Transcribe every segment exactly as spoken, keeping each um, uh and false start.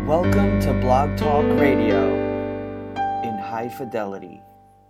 Welcome to Blog Talk Radio in high fidelity.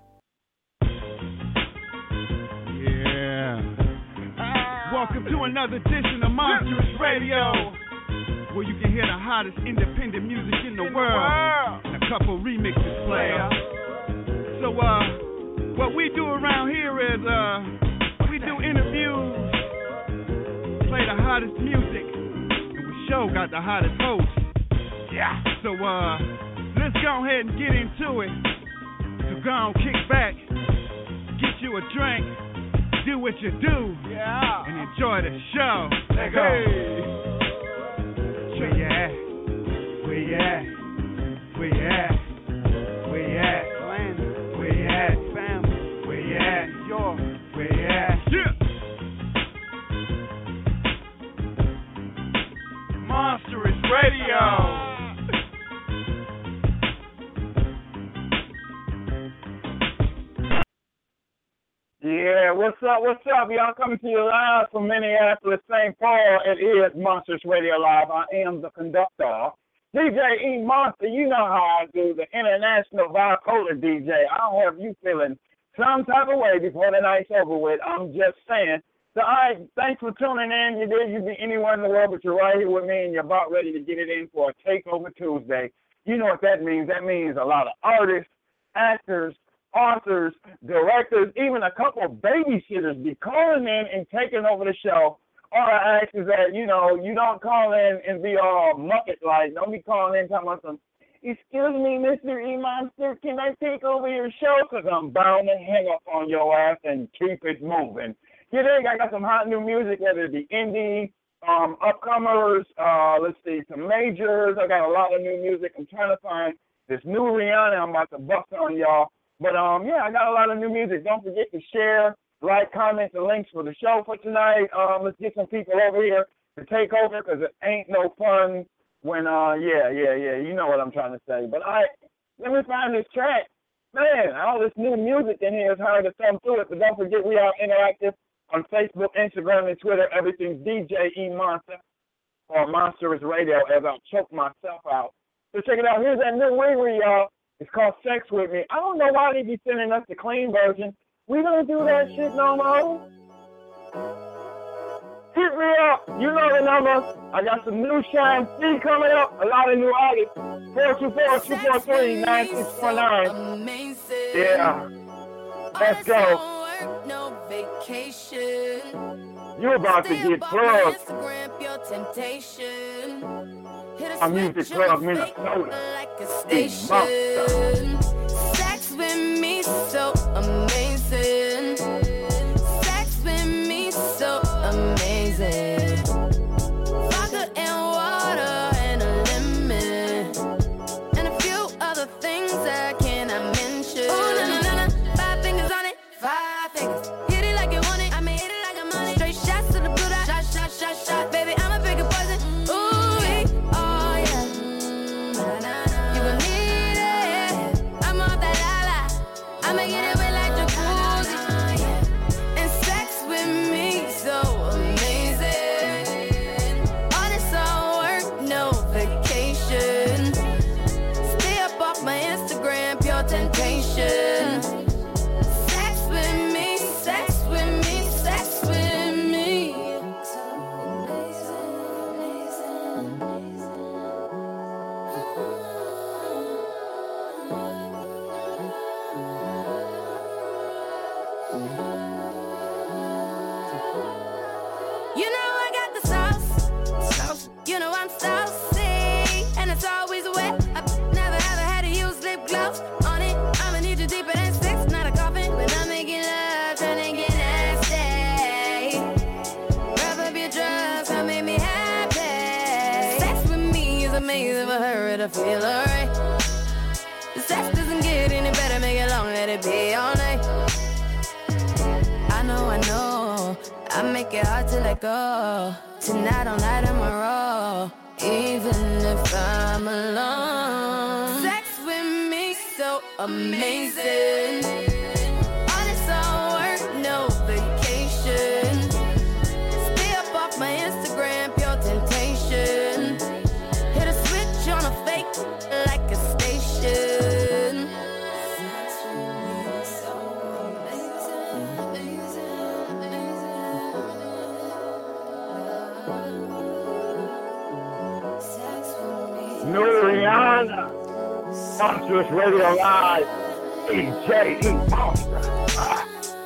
Yeah. Welcome to another edition of Monstrous Radio, where you can hear the hottest independent music in the world and a couple remixes play. So, uh, what we do around here is, uh, we do interviews, play the hottest music, and we show got the hottest host. Yeah. So, uh, let's go ahead and get into it. So go on, kick back, get you a drink, do what you do, yeah, and enjoy the show. Let go. Hey. Where you at? Where you at? Where you at? Where you at? Where you at? Family. Where you at? York. Where you at? Yeah. Monstrous Radio. Yeah, what's up, what's up? Y'all coming to you live from Minneapolis, Saint Paul. It is Monstrous Radio Live. I am the conductor, D J E Monster. You know how I do, the international bipolar D J. I'll have you feeling some type of way before the night's over with. I'm just saying. So, all right, thanks for tuning in. You did, you be anywhere in the world, but you're right here with me, and you're about ready to get it in for a Takeover Tuesday. You know what that means. That means a lot of artists, actors, authors, directors, even a couple of babysitters be calling in and taking over the show. All I ask is that, you know, you don't call in and be all muppet-like. Don't be calling in talking about some, excuse me, Mister E-Monster, can I take over your show? Because I'm bound to hang up on your ass and keep it moving. You dig? I got some hot new music, whether it be indie, um, upcomers, uh, let's see, some majors. I got a lot of new music. I'm trying to find this new Rihanna I'm about to bust on y'all. But, um, yeah, I got a lot of new music. Don't forget to share, like, comments, and links for the show for tonight. Um, let's get some people over here to take over because it ain't no fun when, uh, yeah, yeah, yeah, you know what I'm trying to say. But, all right, let me find this track. Man, all this new music in here is hard to thumb through it. But don't forget we are interactive on Facebook, Instagram, and Twitter. Everything's D J E Monster or Monstrous Radio as I choke myself out. So check it out. Here's that new wiggery, y'all. It's called Sex With Me. I don't know why they be sending us the clean version. We don't do that shit no more. Hit me up. You know the number. I got some new Shine C coming up. A lot of new artists. four two four, two four three, nine six four nine. Yeah. Let's go. You about to get plugged. A music club, Minnesota. Sex with me so amazing. Sex with me so amazing. Vodka and water and a lemon. And a few other things I cannot mention. Oh, no, no, no, no. Five fingers on it. Five fingers. Hit it like you want it. I mean, hit it like I'm on it. Straight shots to the blue dot. Shot, shot, shot, shot. Baby, I'm a bigger poison. I'm making it wet like jacuzzi. And sex with me so amazing. All this all work, no vacation. Stay up off my Instagram, pure temptation. Sex with me, sex with me, sex with me. So amazing, amazing, You know I got the sauce, sauce. You know I'm saucy, and it's always wet. I've never ever had to use lip gloss on it. I'ma need you deeper than six, not a coffin. When I'm making love, trying to get nasty. Rub up your drugs, come make me happy. Sex with me is amazing for her to feel alright. The sex doesn't get any better, make it long, let it be all night. I know, I know, I make it hard to let go. Tonight all night I'm a roll, even if I'm alone. Sex with me so amazing. All this all work, no vacation. Stay up off my Instagram, pure temptation. Hit a switch on a face. Nuriana, Monstrous Radio Live, D J E Monster. Ah.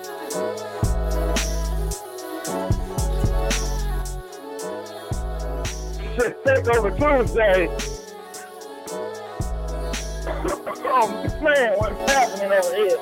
Shit, Takeover Tuesday. Oh man, what's happening over here?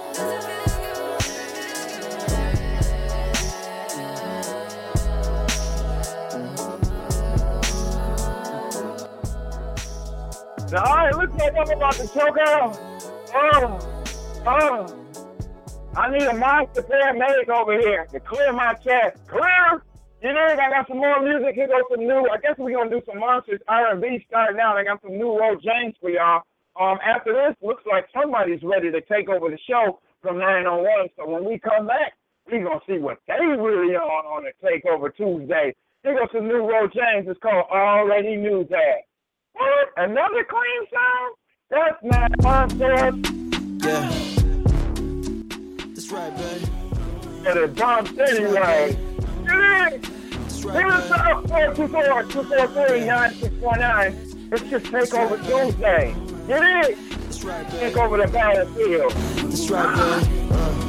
All right, looks like I'm about to choke out. Oh, oh. I need a monster paramedic over here to clear my chest. Clear? You know, I got some more music. Here goes some new. I guess we're going to do some Monsters R and B starting out. I got some new Ro James for y'all. Um, after this, looks like somebody's ready to take over the show from nine on one. So when we come back, we're going to see what they really on on the Takeover Tuesday. Here goes some new Ro James. It's called Already Knew That. What? Another clean song? That's not Monsters. Yeah. That's right, baby. And it bumps anyway. Get in. That's Hit right, us up, four two four, two four three, nine six four nine. It's just Takeover Tuesday. Get in. That's right, baby. Take over the battlefield. That's right, baby. Uh.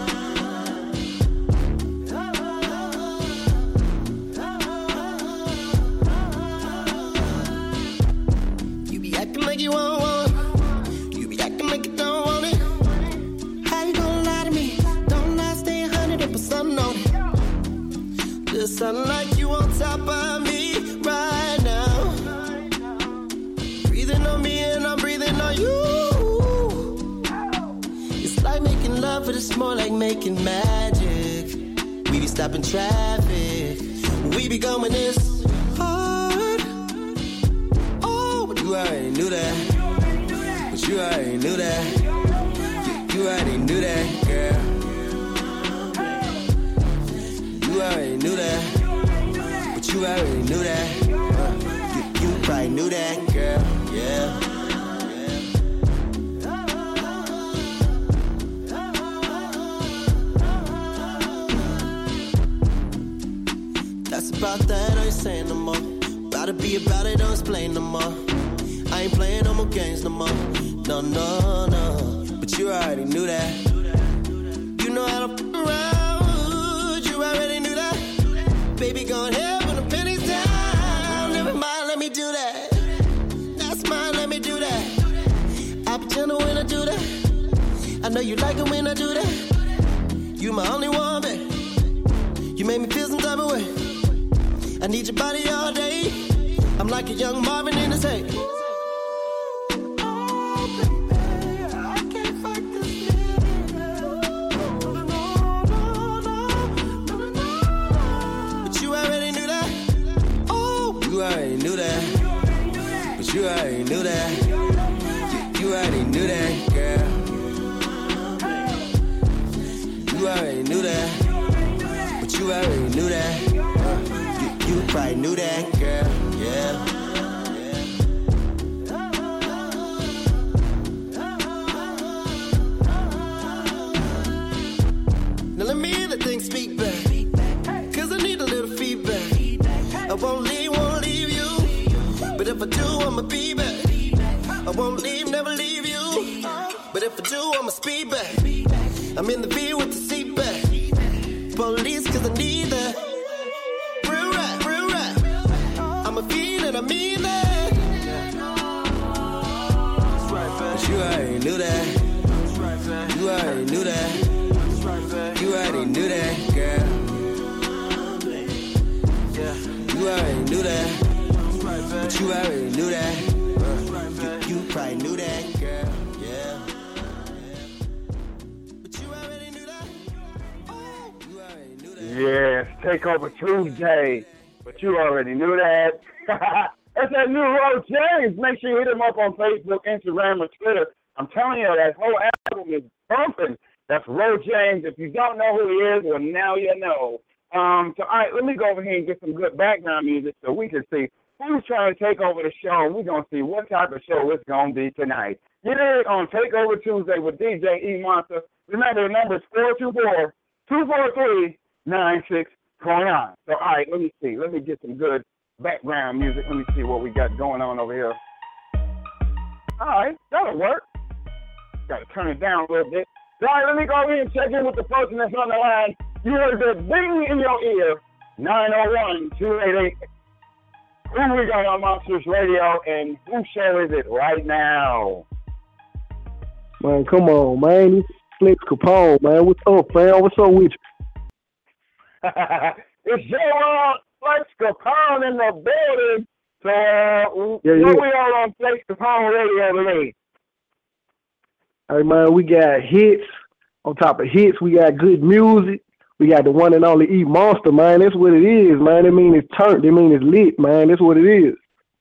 Acting like you won't want it. You be acting like you don't want it. How you gonna lie to me? Don't lie, stay a hundred and put something on it. Just sound like you on top of me right now. Breathing on me and I'm breathing on you. It's like making love, but it's more like making magic. We be stopping traffic. We be going this hard. You already knew that, but you already knew that. You, you already knew that, girl. You already knew that, but you already knew that. Uh, you, you probably knew that, girl. Yeah. That's about that. I ain't saying no more. About to be about it. Don't explain no more. I ain't playing no more games no more. No, no, no. But you already knew that. You know how to f*** around. You already knew that. Baby, go ahead when the penny's down. Never mind, let me do that. That's mine, let me do that. I be gentle when I do that. I know you like it when I do that. You my only one, babe. You make me feel some type of way. I need your body all day. I'm like a young Marvin in his head. You already knew that, but you already knew that. You, you already knew that, girl. You already knew that, but you already knew that. Uh, you, you probably knew that, girl. Yeah. Now let me hear the thing speak back, 'cause I need a little feedback. I won't leave, won't leave you, but if I do, I'ma be back. I won't leave, never leave you, but if I do, I'ma speed back. I'm in the V with the seat back. Police, 'cause I need that. Real rap, real rap. I'm a fiend and I mean that. But you already knew that. You already knew that. You already knew that, girl. You already knew that, but you already knew that. You, you probably knew that, girl. Yeah. But you already knew that. Oh, you already knew that. Yes, Takeover Tuesday. But you already knew that. That's that new Ro James. Make sure you hit him up on Facebook, Instagram, or Twitter. I'm telling you, that whole album is bumping. That's Ro James. If you don't know who he is, well, now you know. Um, so, all right, let me go over here and get some good background music so we can see who's trying to take over the show, and we're going to see what type of show it's going to be tonight. Get it on Takeover Tuesday with D J E Monster. Remember, the number is four two four, two four three, nine six four nine. So, all right, let me see. Let me get some good background music. Let me see what we got going on over here. All right, that'll work. Got to turn it down a little bit. All right, let me go in and check in with the person that's on the line. You heard the ding in your ear, nine oh one, two eight eight. Who we got on Monsters Radio, and whose show is it right now? Man, come on, man. It's Flex Capone, man. What's up, fam? What's up with you? It's your uh, Flex Capone in the building. So, uh, yeah, yeah. yeah. we are on Flex Capone Radio today. Hey, man, we got hits. On top of hits, we got good music. We got the one and only E Monster, man. That's what it is, man. That mean it's turned. That mean it's lit, man. That's what it is.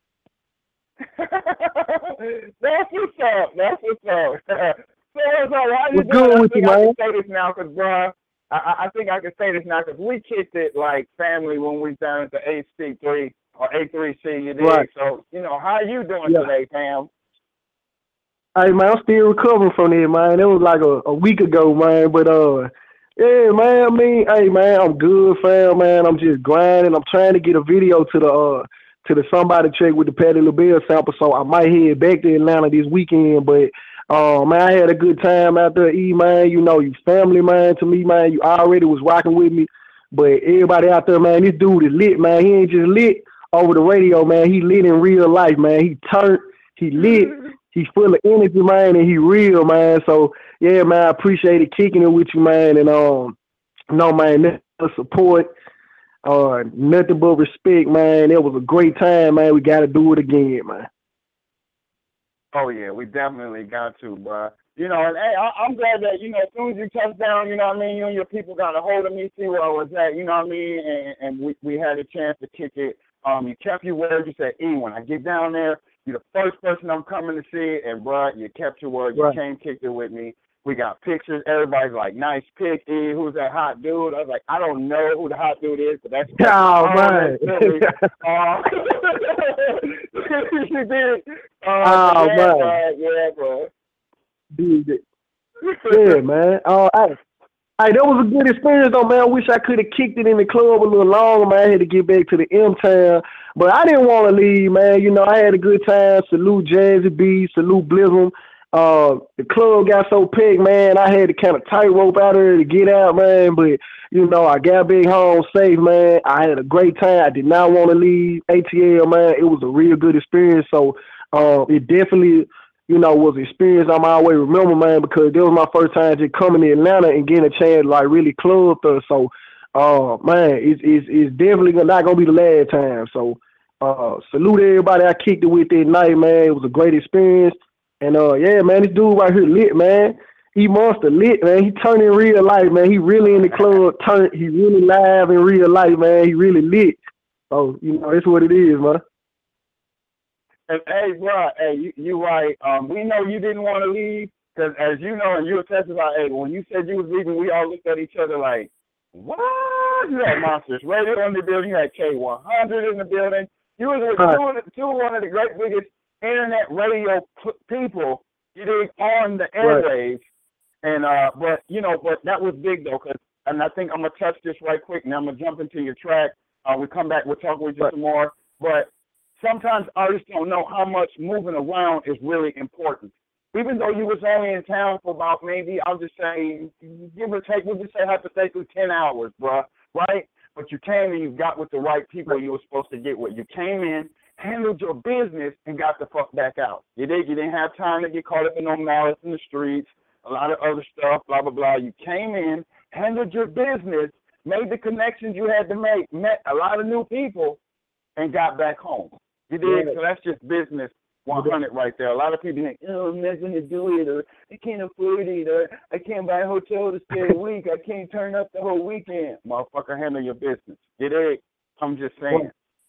That's what's up. That's what's up. So, so how you What's doing? good I with think you, I man? can say this now, cause bro, I, I think I can say this now, cause we kicked it like family when we down at the H C three or A three C. You did. Right. So you know how you doing Yeah. today, fam? Hey, man, I'm still recovering from that, man. It was like a, a week ago, man. But, uh, yeah, man, I mean, hey, man, I'm good, fam, man. I'm just grinding. I'm trying to get a video to the uh, to the Somebody Check with the Patti LaBelle sample, so I might head back to Atlanta this weekend. But, uh, man, I had a good time out there, E, man. You know, you family, man, to me, man. You already was rocking with me. But everybody out there, man, this dude is lit, man. He ain't just lit over the radio, man. He lit in real life, man. He turned, he lit. He's full of energy, man, and he real, man. So, yeah, man, I appreciate it kicking it with you, man. And, um, no, man, nothing but support, uh, nothing but respect, man. It was a great time, man. We got to do it again, man. Oh, yeah, we definitely got to, bro. You know, and hey, I, I'm glad that, you know, as soon as you touched down, you know what I mean, you and your people got a hold of me, see where I was at, you know what I mean, and, and we, we had a chance to kick it. Um, you kept your word. You said, E, when I get down there, you're the first person I'm coming to see, and, bro, you kept your word. You Right. came, kicked it with me. We got pictures. Everybody's like, nice pic, E. Who's that hot dude? I was like, I don't know who the hot dude is, but that's Oh, man. uh, you did. Uh, Oh, yeah, man. bro. Yeah, bro. Dude, yeah, man. Oh, hey, hey, that was a good experience, though, man. I wish I could have kicked it in the club a little longer, man. I had to get back to the M-Town. But I didn't want to leave, man. You know, I had a good time. Salute Jazzy B. Salute Blizzum. Uh, the club got so packed, man. I had to kind of tightrope out there to get out, man. But, you know, I got back home safe, man. I had a great time. I did not want to leave A T L, man. It was a real good experience. So uh, it definitely, you know, was an experience I'm always remember, man, because that was my first time just coming to Atlanta and getting a chance to, like, really club there. So, uh, man, it's, it's, it's definitely not going to be the last time. So, uh, salute everybody I kicked it with that night, man. It was a great experience. And, uh, yeah, man, this dude right here lit, man. E Monster lit, man. He turned in real life, man. He really in the club, turned, he really live in real life, man. He really lit. So, you know, that's what it is, man. And, hey, bro, hey, you, you right. Um, we know you didn't want to leave, because as you know, and you were testifying, hey, when you said you was leaving, we all looked at each other like, what? You had Monsters Radio in the building. You had K one hundred in the building. You was with Right. two, of the, two of one of the great biggest internet radio p- people, you dig, on the airwaves. Right. And, uh, but, you know, but that was big, though, cause, and I think I'm going to touch this right quick, and I'm going to jump into your track. Uh, we come back, we'll talk with you right. some more. But sometimes artists don't know how much moving around is really important. Even though you was only in town for about maybe, I'll just say, give or take, we'll just say hypothetically ten hours, bruh, right? But you came and you got with the right people you were supposed to get with. You came in, handled your business, and got the fuck back out. You did. You didn't have time to get caught up in no malice in the streets, a lot of other stuff, blah, blah, blah. You came in, handled your business, made the connections you had to make, met a lot of new people, and got back home. You did. Yeah. So that's just business one hundred right there. A lot of people think, oh, I'm not going to do it, or I can't afford it, or I can't buy a hotel to stay a week. I can't turn up the whole weekend. Motherfucker, handle your business. You dig? I'm just saying.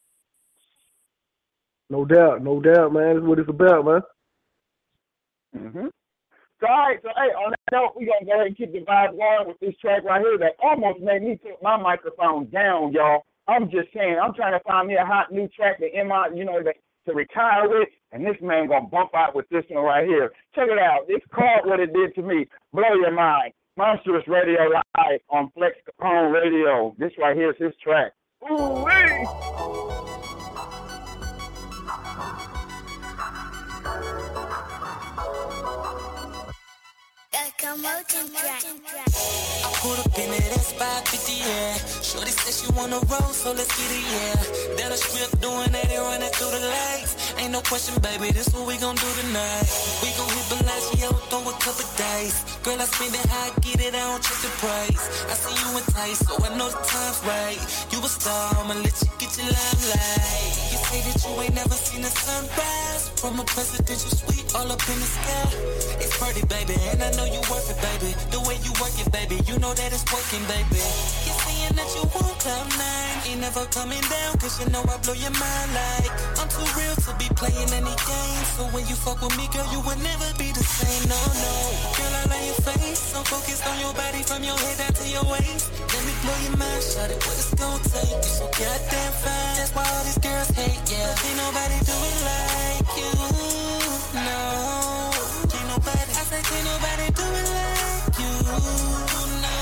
No doubt, no doubt, man. That's what it's about, man. Mm-hmm. So, all right, so, hey, on that note, we're going to go ahead and keep the vibe going with this track right here that almost made me put my microphone down, y'all. I'm just saying, I'm trying to find me a hot new track to M I, you know, to, to retire with, and this man going to bump out with this one right here. Check it out. It's called What It Did to Me. Blow your mind. Monstrous Radio Live on Flex Capone Radio. This right here is his track. Ooh-wee! promotion track. I pulled up in that S five fifty, yeah. Shorty said she wanna roll, so let's get it, yeah. Down the strip, doing that and running through the legs. Ain't no question, baby, this what we gon' do tonight. We gon' hit Bellagio, throw a couple days. Girl, I spend it how I get it, I don't check the price. I see you enticed, so I know the time's right. You a star, I'ma let you get your limelight. You say that you ain't never seen a sunrise from a presidential suite all up in the sky. It's pretty, baby, and I know you worth it, baby. The way you work it, baby, you know that it's working, baby. You're saying that you want cloud nine, ain't never coming down, cause you know I blow your mind like I'm too real to be playing any games. So when you fuck with me, girl, you would never be the same, no, no. Girl, I love your face, I'm focused on your body from your head down to your waist. Let me blow your mind, shut it, what it's gonna take. You're so goddamn fine, that's why all these girls hate, yeah. Ain't nobody do it like you, no. Ain't nobody, I said ain't nobody do it like you, no.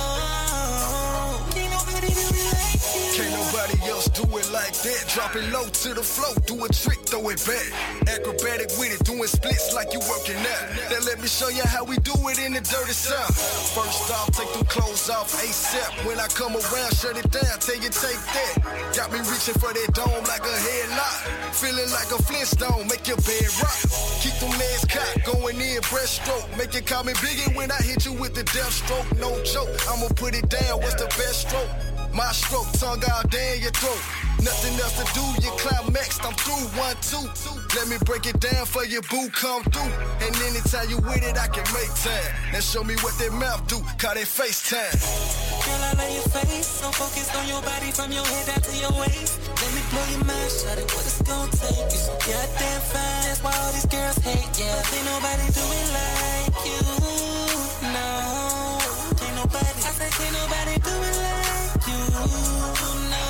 Ain't nobody do it like you. Can't nobody else do it like that. Drop it low to the floor, do a trick, throw it back. Acrobatic with it, doing splits like you working out. Now let me show you how we do it in the dirty south. First off, take them clothes off ASAP. When I come around, shut it down, tell you take that. Got me reaching for that dome like a headlock. Feeling like a Flintstone, make your bed rock. Keep them legs cocked, going in breaststroke. Make it call me Biggie when I hit you with the death stroke. No joke, I'ma put it down, what's the best stroke? My stroke, tongue out down your throat. Nothing else to do, you climaxed, I'm through. One, two, let me break it down for your boo, come through. And anytime you with it, I can make time. Now show me what that mouth do, call that FaceTime. Girl, I love your face, I'm focused on your body from your head down to your waist. Let me blow your mind, shut it, what it's gonna take. You so goddamn fine, that's why all these girls hate, yeah. Ain't nobody do it like you, no. Ain't nobody, I said ain't nobody do it like you, no.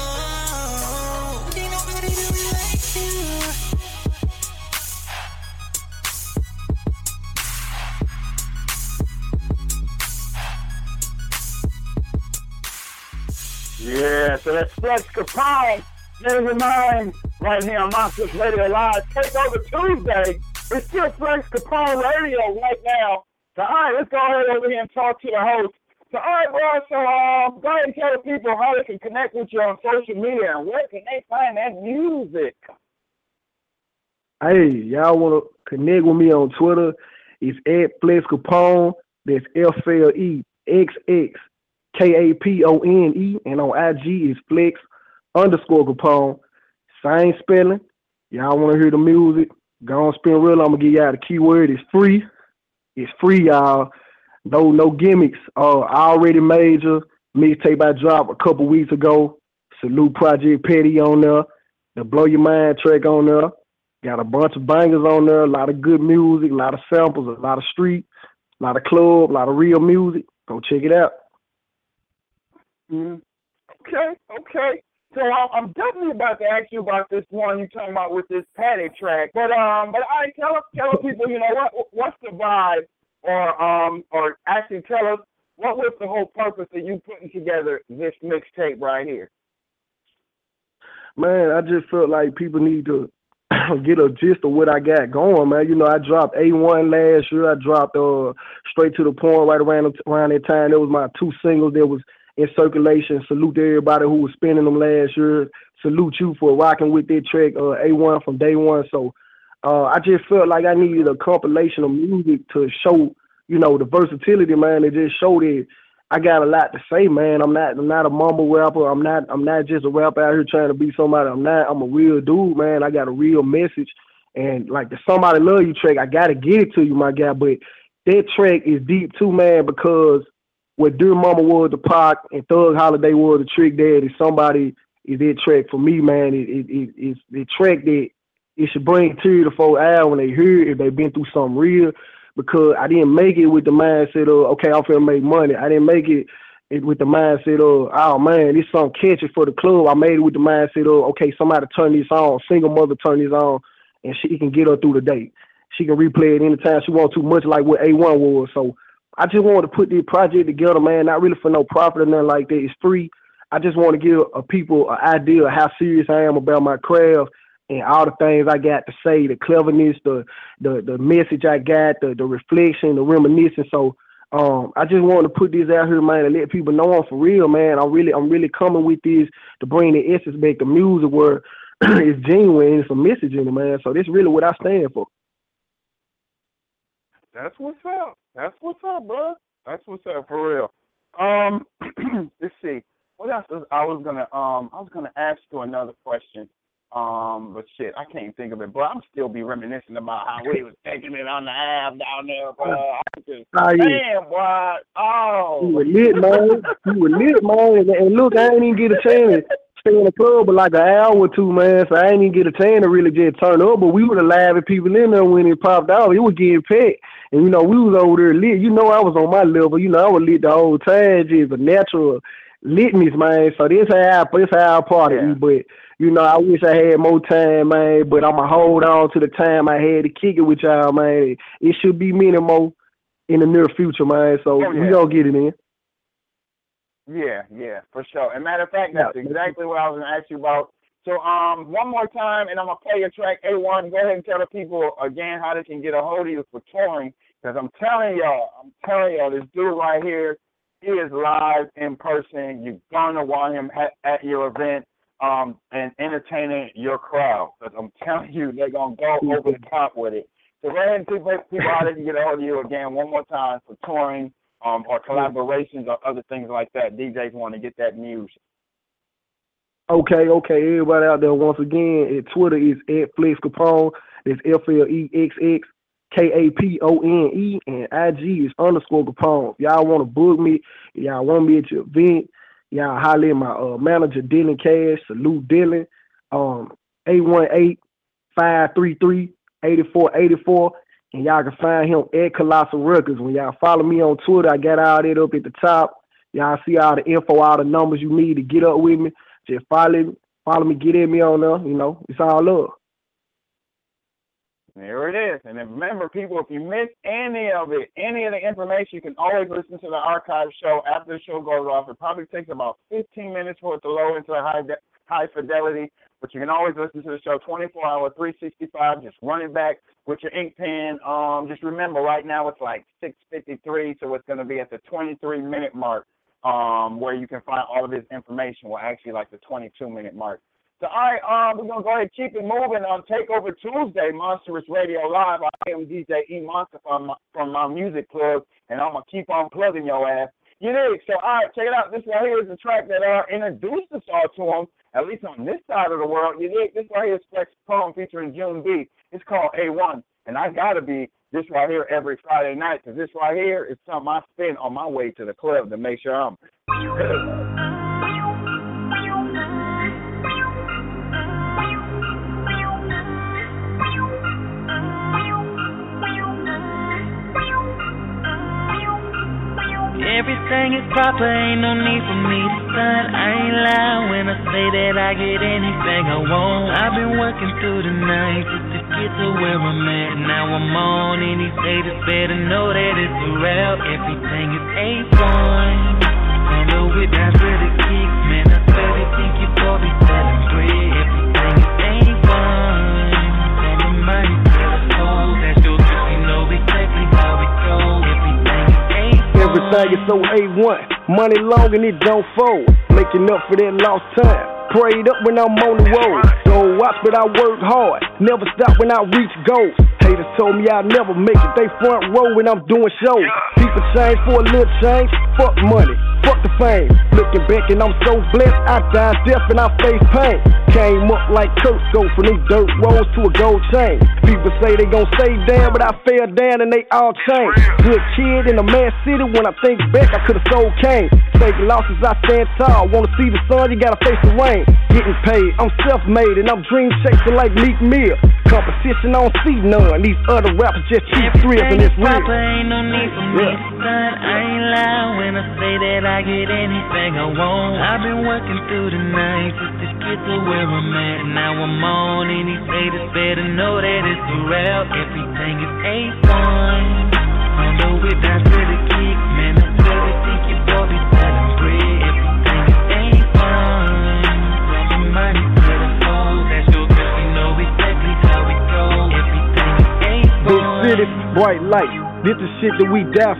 Ain't nobody do it like you. Yeah, so that's Flex Capone. Never mind. Right here on Monsters Radio Live. Take over Tuesday. It's still Flex Capone Radio right now. So, all right, let's go ahead over here and talk to the host. So, all right, bro, so um, go ahead and tell the people how they can connect with you on social media and where can they find that music? Hey, y'all want to connect with me on Twitter? It's at Flex Capone. That's F L E X X K A P O N E. And on I G is Flex underscore Capone. Same spelling. Y'all want to hear the music? Go on, spin real. I'm going to give y'all the keyword. It's free. It's free, y'all. No no gimmicks. Uh, I already major. Mixtape I dropped a couple weeks ago. Salute Project Petty on there. The Blow Your Mind track on there. Got a bunch of bangers on there. A lot of good music. A lot of samples. A lot of street. A lot of club. A lot of real music. Go check it out. Mm-hmm. Okay, okay. So um, I'm definitely about to ask you about this one you're talking about with this Patty track. But um, but I tell tell people, you know what what's the vibe, or um, or actually tell us what was the whole purpose of you putting together this mixtape right here. Man, I just felt like people need to get a gist of what I got going, man. You know, I dropped A one last year. I dropped uh Straight to the Point right around around that time. That was my two singles that was in circulation. Salute to everybody who was spinning them last year. Salute you for rocking with that track, uh, A one from day one. So uh, I just felt like I needed a compilation of music to show, you know, the versatility, man. It just showed that I got a lot to say, man. I'm not I'm not a mumble rapper. I'm not I'm not just a rapper out here trying to be somebody. I'm not. I'm a real dude, man. I got a real message. And like the Somebody Love You track, I gotta get it to you, my guy. But that track is deep too, man, because what Dear Mama was the Pac and Thug Holiday was the Trick Daddy. Somebody is that track for me, man. It, it, it, it's the track that it should bring tears to folks out when they hear it, if they've been through something real. Because I didn't make it with the mindset of, okay, I'm finna make money. I didn't make it, it with the mindset of, oh man, this song catchy for the club. I made it with the mindset of, okay, somebody turn this on, single mother turn this on, and she can get her through the day. She can replay it anytime she wants to, much like what A one was. So I just wanted to put this project together, man, not really for no profit or nothing like that. It's free. I just want to give a people an idea of how serious I am about my craft and all the things I got to say, the cleverness, the the the message I got, the, the reflection, the reminiscence. So Um, I just wanted to put this out here, man, and let people know I'm for real, man. I'm really, I'm really coming with this to bring the essence back to music where it's genuine and it's a message in it, man. So this is really what I stand for. That's what's up. That's what's up, bro. That's what's up for real. Um, let's see. What else was I was gonna um I was gonna ask you another question. Um, but shit, I can't think of it. But I'm still be reminiscing about how we was taking it on the app down there, bro. I was just oh, yeah. damn, boy. Oh, you were lit, man. You were lit, man. And look, I ain't even get a chance to stay in the club but like an hour or two, man. So I ain't even get a chance to really just turn up. But we were the live people in there when it popped out. It was getting packed. And, you know, we was over there lit. You know, I was on my level. You know, I was lit the whole time. Just a natural litness, man. So this how I, this how I party. Yeah. But, you know, I wish I had more time, man. But I'm going to hold on to the time I had to kick it with y'all, man. It should be many more in the near future, man. So oh, yeah. we going to get it in. Yeah, yeah, for sure. And matter of fact, that's yeah. exactly what I was going to ask you about. So um, one more time, and I'm going to play your track, A one. Go ahead and tell the people again how they can get a hold of you for touring. Because I'm telling y'all, I'm telling y'all, this dude right here, he is live in person. You're going to want him at, at your event um, and entertaining your crowd. Because I'm telling you, they're going to go over the top with it. So go ahead and tell people how they can get a hold of you again one more time for touring um, or collaborations or other things like that. D Js want to get that news. Okay, okay, everybody out there, once again, at Twitter is at Flex Capone. It's F L E X X K A P O N E, and I G is underscore Capone. If y'all want to book me, if y'all want me at your event, y'all holler at my uh, manager, Dylan Cash. Salute Dylan. Um, eight one eight, five three three, eight four eight four, and y'all can find him at Colossal Records. When y'all follow me on Twitter, I got all that up at the top. Y'all see all the info, all the numbers you need to get up with me. Just follow, follow me, get at me on there. You know, it's all love. There it is. And remember, people, if you miss any of it, any of the information, you can always listen to the archive show after the show goes off. It probably takes about fifteen minutes for it to load into a high de- high fidelity, but you can always listen to the show twenty-four hours, three sixty-five, just run it back with your ink pen. Um, just remember, right now it's like six fifty-three, so it's going to be at the twenty-three minute mark. Um, where you can find all of his information, well, actually like the twenty-two minute mark. So, all right, um, we're going to go ahead and keep it moving on Takeover Tuesday, Monstrous Radio Live. I am D J E Monster from my, from my music club, and I'm going to keep on plugging your ass. You dig? So, all right, check it out. This right here is the track that uh, introduced us all to him, at least on this side of the world. You dig? This right here is Flex Poem featuring June B. It's called A one, and I got to be this right here every Friday night, because this right here is something I spend on my way to the club to make sure I'm good. Everything is proper, ain't no need for me to stunt. I ain't lying when I say that I get anything I want. I've been working through the night just to get to where I'm at. Now I'm on, and these haters better know that it's a rap. Everything is A one. From the whip down to the kicks, man, I barely think you probably selling bread. Everything is A one. From the money to the soul, that's your truth, you know exactly how it goes. Everything is A one. Everything is so A one. Money long and it don't fold. Making up for that lost time. Prayed up when I'm on the road. Don't watch, but I work hard. Never stop when I reach goals. Haters told me I'd never make it. They front row when I'm doing shows. People change for a little change. Fuck money. Fuck the fame. Looking back and I'm so blessed. I died deaf and I face pain. Came up like Kurt, go from them dirt roads to a gold chain. People say they gon' stay down, but I fell down and they all changed. Good kid in a mad city. When I think back, I could've sold cane. Taking losses, I stand tall. Wanna see the sun, you gotta face the rain. Getting paid, I'm self-made and I'm dream chasing like Meek Mill. Competition, I don't see none. These other rappers just cheap thrills and it's real. Ain't no need for me to stunt. I ain't lying when I say that I get anything I want. I've been working through the night just to get to where I'm at. Now I'm on, and these haters better know that it's a rap. Everything is A one. On the whip down to the kicks, man, I barely think you probably selling bread. Everything is A one. From the money to the soul, that's your truth, you know exactly how it goes. Everything is A one. Big city, bright lights. This is shit that we die for.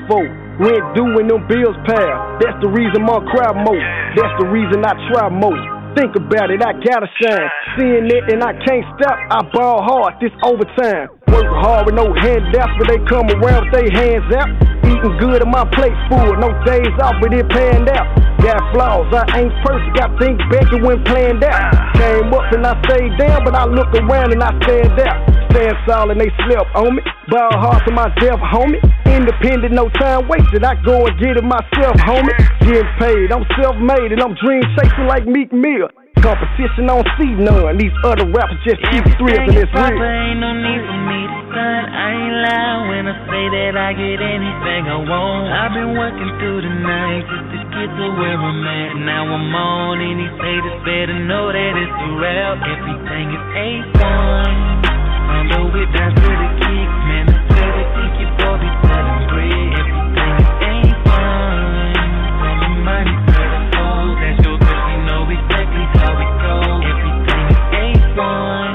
Rent due when them bills pal. That's the reason my crowd more. That's the reason I try more. Think about it, I gotta shine. Seeing it and I can't stop. I ball hard, this overtime. Work hard with no handouts, but they come around with their hands out. Eating good and my plate full, no days off, but it panned out. Got flaws, I ain't perfect, got things back and when planned out. Came up and I stayed down, but I look around and I stand out. Stand solid, they slept on me. Ball hard to myself, homie. Independent, no time wasted. I go and get it myself, homie. Getting paid, I'm self-made and I'm dream chasing like Meek Mill. Competition on see none. These other rappers just keep thrills in this real. Ain't no need for me to stunt. I ain't lying when I say that I get anything I want. I've been working through the night just to get to where I'm at. Now I'm on and these haters better know that it's a rap. Everything is A one. On the way down to the kicks, man. I swear they think your boy be selling bread. Everything is A one. From the money to the food, that's your bitch, you know exactly how it goes. Everything is A one.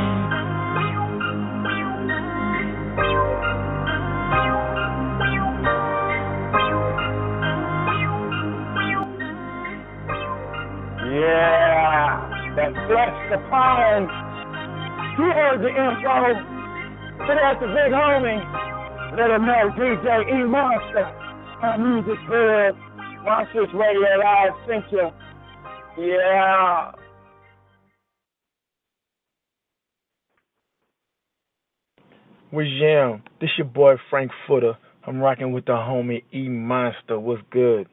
Yeah, that flex the pound. You heard the info. Sit at the big homie. Let him know D J E Monster. My music good. Monsters Radio Live sent you. Yeah. Where's Yam? This your boy Frank Footer. I'm rocking with the homie E Monster. What's good?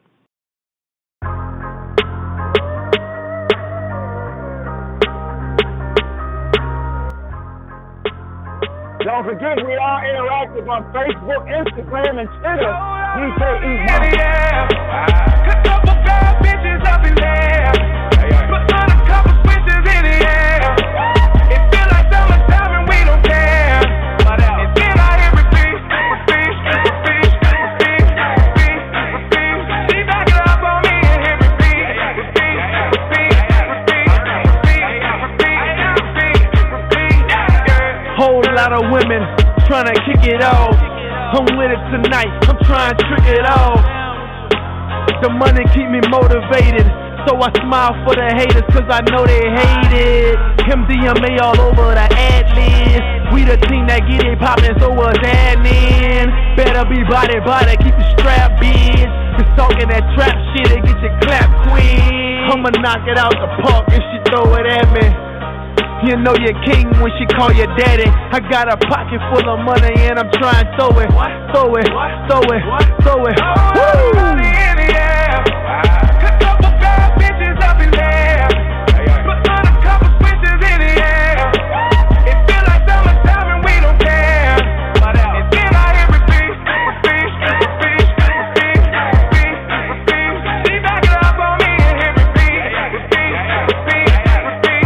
Don't forget, we are interactive on Facebook, Instagram, and Twitter. D J E Monster. Cut couple bad bitches up in there. Put on a couple switches in the air. It feel like summertime and we don't care. And then I hear repeat, repeat, repeat, repeat, repeat, repeat. She back it up on me and hit repeat, repeat, repeat, repeat, repeat, repeat, repeat, repeat. Whole lot of women trying to kick it off. I'm with it tonight, I'm trying to trick it off. The money keep me motivated, so I smile for the haters cause I know they hate it. M D M A all over the ad list. We the team that get it poppin', so what's happening? Better be body body, keep the strap bitch. Cause talking that trap shit, it get your clap queen. I'ma knock it out the park and she throw it at me. You know you're king when she call you daddy. I got a pocket full of money and I'm trying to throw it, throw it, throw it, throw it. Woo! Money in the air. Cut couple bad bitches up in there. Put on a couple switches in the air. It feel like summertime and we don't care. And then I hear repeat, repeat, repeat, repeat, repeat, repeat. She back it up on me and hit repeat, repeat, repeat, repeat,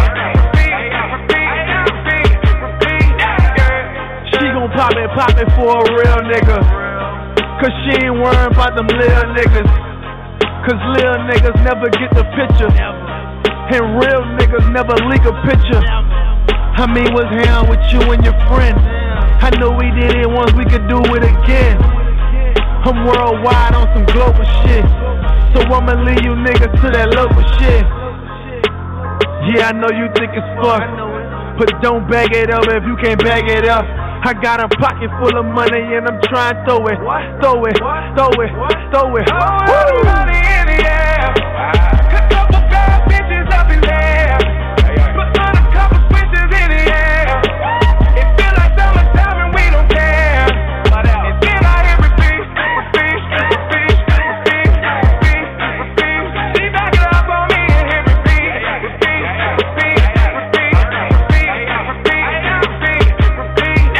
repeat. She gon' pop it, pop it for a real nigga. Cause she ain't worried about them little niggas. Cause little niggas never get the picture. And real niggas never leak a picture. I mean, what's hell with you and your friend? I know we did it once, we could do it again. I'm worldwide on some global shit. So I'ma leave you niggas to that local shit. Yeah, I know you think it's fuck, but don't bag it up if you can't bag it up. I got a pocket full of money and I'm trying to throw it, throw it, throw it, throw it. Woo! Money in the air. Cut couple bad bitches up in there. Put on a couple switches in the air. It feel like summertime and we don't care. And then I hear repeat, repeat, repeat, repeat, repeat, repeat. She back it up on me and hit repeat, repeat, repeat, repeat, repeat, repeat, repeat, repeat.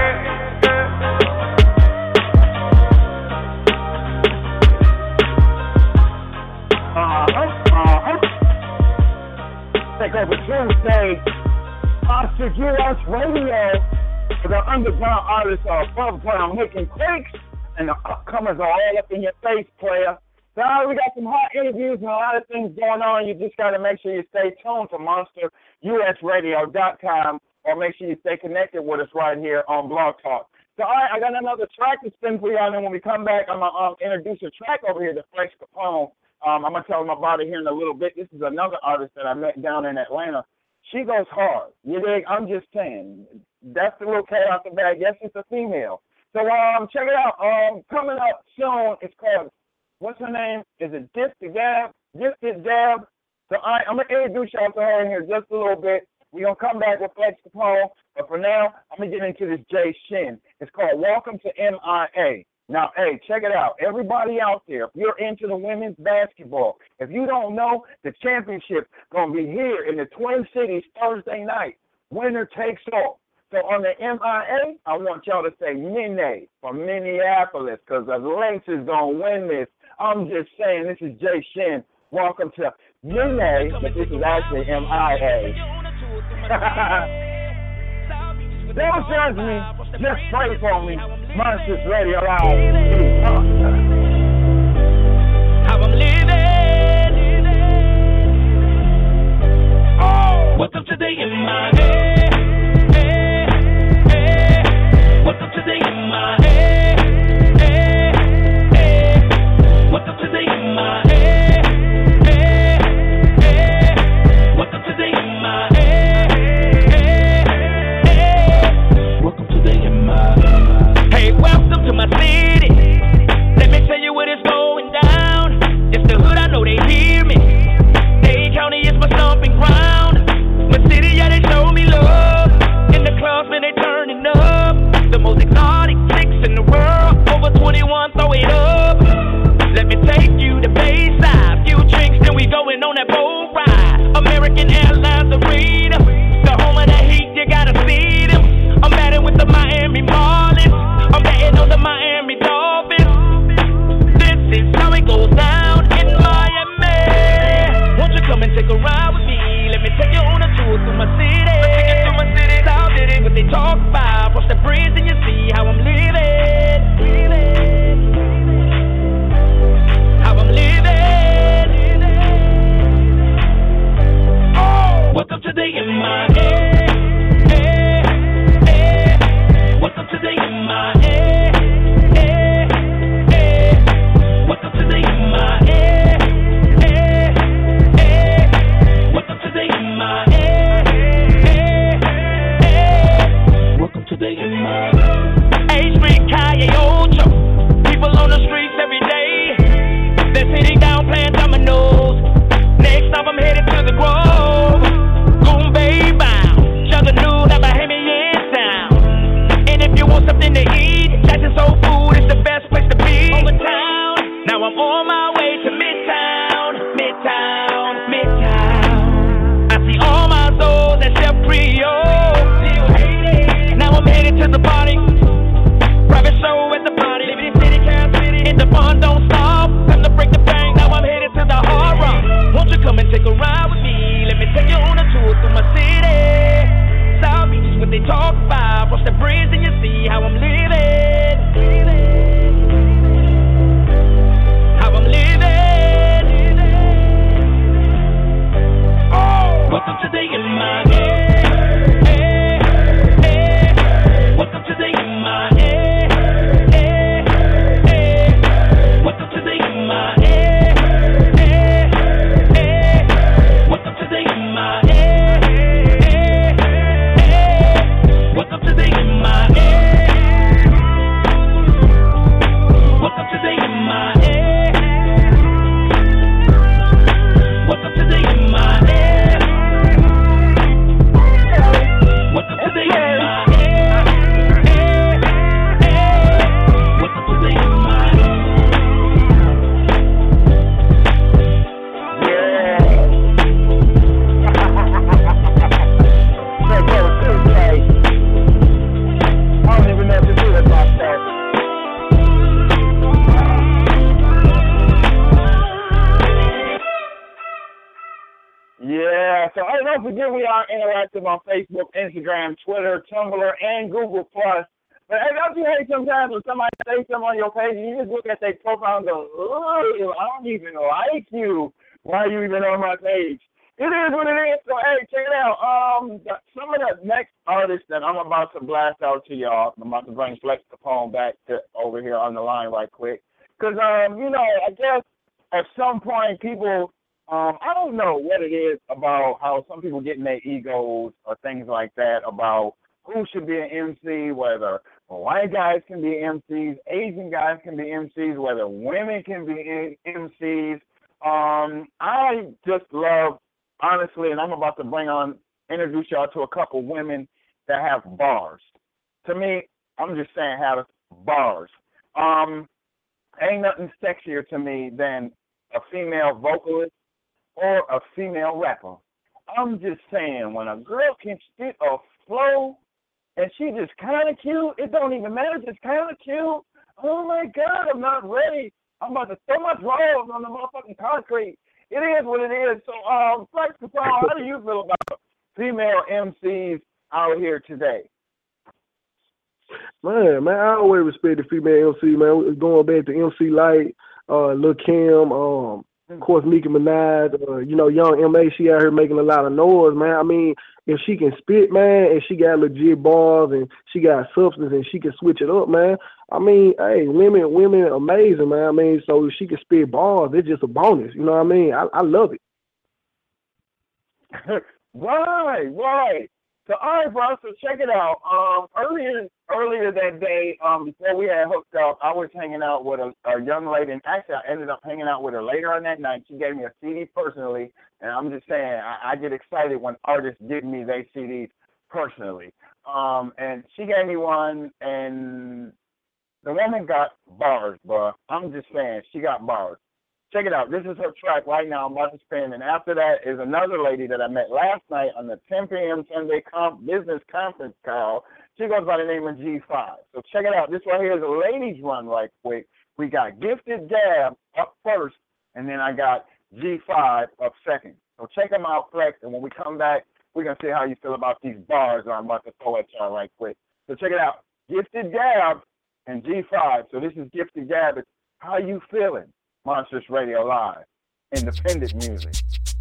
Take over Tuesday. Monster U S Radio. For the underground artists are above ground making quakes, and the upcomers are all up in your face, player. So we got some hot interviews and a lot of things going on. You just got to make sure you stay tuned to monster u s radio dot com or make sure you stay connected with us right here on Blog Talk. So, all right, I got another track to spin for y'all, and then when we come back, I'm going to um, introduce a track over here to Flex Capone. Um, I'm going to tell them about it here in a little bit. This is another artist that I met down in Atlanta. She goes hard. You dig? I'm just saying. That's the little cat out the bag. Yes, it's a female. So um, check it out. Um, coming up soon, it's called, what's her name? Is it Dip the Gab? Dip the Gab. So all right, I'm going to introduce y'all to her in here just a little bit. We're going to come back with Flex Capone. But for now, I'm going to get into this Jay Shin. It's called Welcome to M I A. Now, hey, check it out. Everybody out there, if you're into the women's basketball, if you don't know, the championship going to be here in the Twin Cities Thursday night. Winner takes all. So on the M I A, I want y'all to say Nene from Minneapolis because the Lynx is going to win this. I'm just saying, this is Jay Shin. Welcome to Nene, but this is actually M I A. Don't judge me. Just pray for me. Monsters Radio Live. How I'm living. Oh, welcome to the M I A. Welcome to the M I A. Welcome to the M I A. Welcome to the M I A. Welcome to the M I A. Hey, welcome to my city. Let me tell you what is going down. It's the hood, I know they hear me. Dade County is my stomping ground. My city, yeah, they show me love. In the clubs, man, they turning up. The most exotic chicks in the world. Over twenty-one, throw it up. Let me take you to Bayside. Few drinks, then we going on that boat ride. American Airlines Arena. The home of the heat, you gotta see them. I'm batting with the Miami Marlins. I'm batting on the Miami Dolphins. This is how it goes down in Miami. Won't you come and take a ride with me? Let me take you on a tour through my city. Take you through my city. South City. What they talk about. Cross the bridge and you see how I'm living. How I'm living. Oh, welcome to the M I A. Welcome to the M I A. Welcome to the M I A. Welcome to the M I A. Welcome to the M I A. A Street, Calle Ocho. People on the streets every day. They're sitting down playing dominoes. Next stop, I'm headed to the Grove. Goombay bound. Chattanooga, Bahamian town. And if you want something to eat, Jackson Soul Food is the best place to be. Over town. Now I'm on my way to Midtown. Midtown. Midtown. I see all my souls at Chef Creole. Now I'm headed to the party. Private show at the party. Liberty City, Carol City. And the fun don't stop. Time to break the bank. Now I'm headed to the Hard Rock. Won't you come and take a ride with me? Let me take you on a tour through my city. South Beach is what they talk about. Cross the bridge and you see how I'm living. How I'm living. Oh, welcome to the M I A. Welcome to the M I A. Welcome to the M I A. Welcome to the M I A. Welcome to the M I A. Welcome to the M I A. Welcome to the M I A. Welcome to the M I A. Welcome to the M I A. Yeah. Let's go Tuesday. I don't even know what to do about that. Yeah, so hey, don't forget we are interactive on Facebook, Instagram, Twitter, Tumblr, and Google Plus. But hey, don't you hate sometimes when somebody says something on your page and you just look at their profile and go, oh, I don't even like you. Why are you even on my page? It is what it is. So, hey, check it out. Um, some of the next artists that I'm about to blast out to y'all, I'm about to bring Flex Capone back to over here on the line right quick. Because, um, you know, I guess at some point people, um, I don't know what it is about how some people get in their egos or things like that about who should be an M C, whether white guys can be M Cs, Asian guys can be M Cs, whether women can be M Cs. Um, I just love, honestly, and I'm about to bring on, introduce y'all to a couple women that have bars. To me, I'm just saying have bars. Um, ain't nothing sexier to me than a female vocalist or a female rapper. I'm just saying, when a girl can spit a flow and she just kind of cute, it don't even matter, just kind of cute. Oh my God, I'm not ready. I'm about to throw my drawers on the motherfucking concrete. It is what it is. So, um, Flex Capone, how do you feel about female M Cs out here today? Man, man, I always respect the female M C, man. Going back to M C Light, uh, Lil Kim, um, of course, Nicki Minaj, uh, you know, young M A, she out here making a lot of noise, man. I mean, if she can spit, man, and she got legit bars and she got substance and she can switch it up, man. I mean, hey, women, women, amazing, man. I mean, so if she can spit bars, it's just a bonus. You know what I mean? I, I love it. Right, right. So, all right, bro, so check it out. Um, earlier earlier that day, um, before we had hooked up, I was hanging out with a, a young lady, and actually I ended up hanging out with her later on that night. She gave me a C D personally, and I'm just saying, I, I get excited when artists give me their C Ds personally. Um, and she gave me one, and the woman got bars, bro. I'm just saying, she got bars. Check it out. This is her track right now. I'm about to spin. And after that is another lady that I met last night on the ten p.m. Sunday comp business conference call. She goes by the name of G five. So check it out. This right here is a ladies run right quick. We got Gifted Gab up first, and then I got G five up second. So check them out, Flex. And when we come back, we're going to see how you feel about these bars I'm about to throw at y'all right quick. So check it out. Gifted Gab and G five. So this is Gifted Gab. It's How You Feeling? Monsters Radio Live, independent music.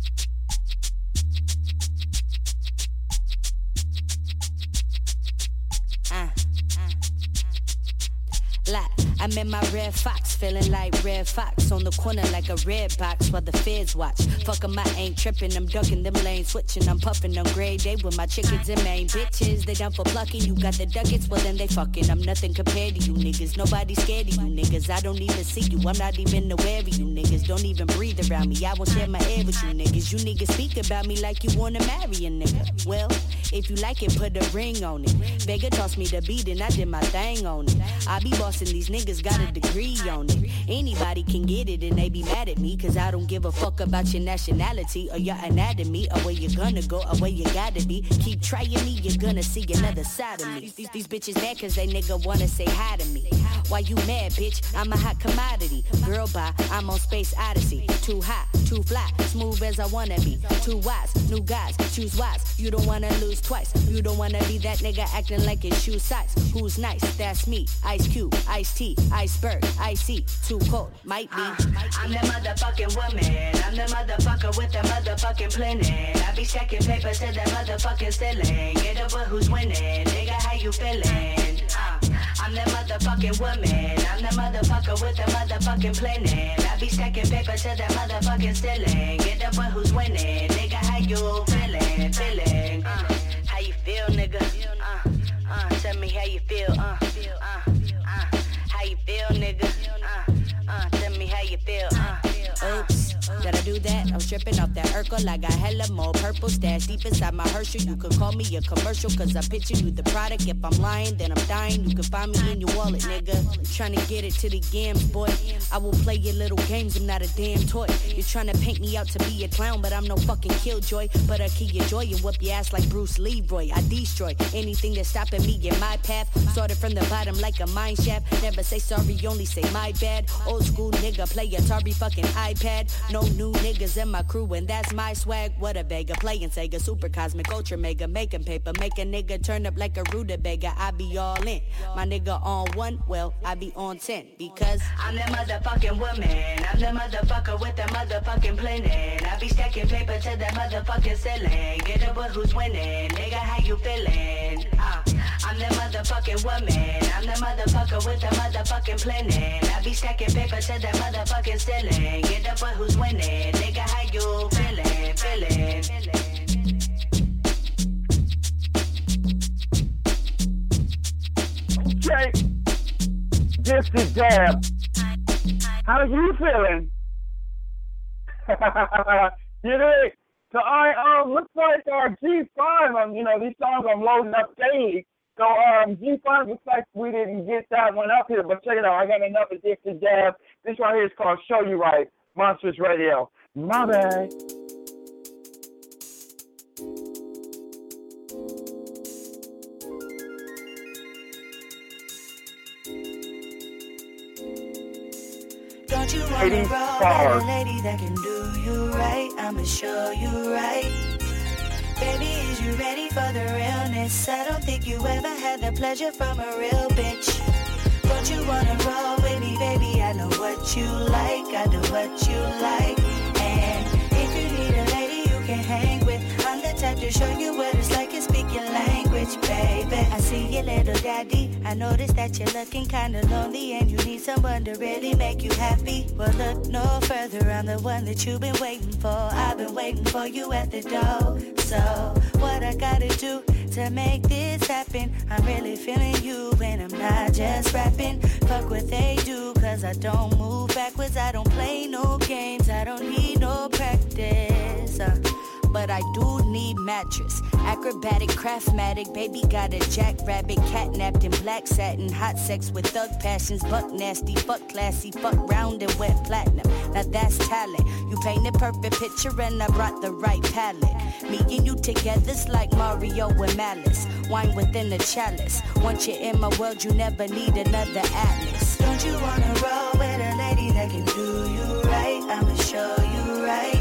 Uh, uh, like I'm in my red fox, feeling like Red Fox on the corner like a red box while the feds watch. Fuck 'em, I ain't tripping, I'm ducking them lanes, switching, I'm puffing on grade day with my chickens and main bitches. They down for plucking, you got the ducats, well then they fucking. I'm nothing compared to you niggas, nobody scared of you niggas. I don't even see you, I'm not even aware of you niggas. Don't even breathe around me, I won't share my air with you niggas. You niggas speak about me like you wanna marry a nigga. Well, if you like it, put a ring on it. Vega tossed me the beat and I did my thing on it. I be bossing these niggas, got a degree on it. Anybody can get it and they be mad at me, cause I don't give a fuck about your nationality or your anatomy or where you're gonna go or where you gotta be. Keep trying me, you're gonna see another side of me. These, these, these bitches mad cause they nigga wanna say hi to me. Why you mad, bitch? I'm a hot commodity. Girl, bye, I'm on Space Odyssey. Too hot, too fly, smooth as I wanna be. Too wise, new guys, choose wise. You don't wanna lose twice. You don't wanna be that nigga acting like his shoe size. Who's nice? That's me. Ice Cube, Ice T, Iceberg, Icy. Too cold, might be. Uh, I'm the motherfucking woman. I'm the motherfucker with the motherfucking planning. I be stacking paper to the motherfucking ceiling. Get up with who's winning. Nigga, how you feeling? Uh, I'm the motherfucking woman. I'm the motherfucker with the motherfucking planning. I be stacking paper to the motherfucking ceiling. Get up with who's winning. Nigga, how you feeling? Feeling. Uh, how you feel, nigga? Uh, uh, tell me how you feel. Uh, uh, uh, how you feel, nigga? Uh, uh, tell me how you feel. Uh, oops. Did I do that? I'm stripping off that Urkel. I got hella more purple stash deep inside my Herschel. You could call me a commercial, cause I picture you the product. If I'm lying, then I'm dying. You can find me in your wallet, nigga. Trying to get it to the games, boy. I will play your little games, I'm not a damn toy. You're trying to paint me out to be a clown, but I'm no fucking killjoy. But I keep your joy and whoop your ass like Bruce Leroy. I destroy anything that's stopping me in my path. Started from the bottom like a mine shaft. Never say sorry, only say my bad. Old school nigga, play Atari fucking iPad. No new niggas and my crew, and that's my swag. What a beggar, playing Sega, super cosmic, ultra mega, making paper, make a nigga turn up like a rutabaga. I be all in. My nigga on one, well, I be on ten, because I'm the motherfucking woman. I'm the motherfucker with the motherfucking planning. I be stacking paper to the motherfucking ceiling. Get up with who's winning, nigga, how you feeling? Uh, I'm the motherfucking woman. I'm the motherfucker with the motherfucking planning. I be stacking paper to the motherfucking ceiling. Get up with who's winning, nigga, how you feeling, feeling, feeling. Okay, this is Dab. How you feeling? You know, so I um looks like our G five. Um, you know, these songs I'm loading up daily. So um G five looks like we didn't get that one up here, but check it out. I got another This is Dab. This right here is called Show You Right, Monsters Radio. My bad. Don't you wanna roll with a lady that can do you right? I'ma show you right. Baby, is you ready for the realness? I don't think you ever had the pleasure from a real bitch. Don't you wanna roll with me, baby? I know what you like, I know what you like. And if you need a lady you can hang with, I'm the type to show you what it's like to speak your language, baby. I see you, little daddy. I noticed that you're looking kinda lonely and you need someone to really make you happy. Well, look no further, I'm the one that you've been waiting for. I've been waiting for you at the door. So, what I gotta do to make this happen? I'm really feeling you and I'm not just rapping. Fuck what they do, cause I don't move backwards. I don't play no games, I don't need no practice. Uh, But I do need mattress. Acrobatic, craftmatic, baby got a jackrabbit, catnapped in black satin, hot sex with thug passions, buck nasty, fuck classy, fuck round and wet platinum. Now that's talent. You paint a perfect picture and I brought the right palette. Me and you together's like Mario and Malice. Wine within a chalice. Once you're in my world, you never need another atlas. Don't you wanna roll with a lady that can do you right? I'ma show you right.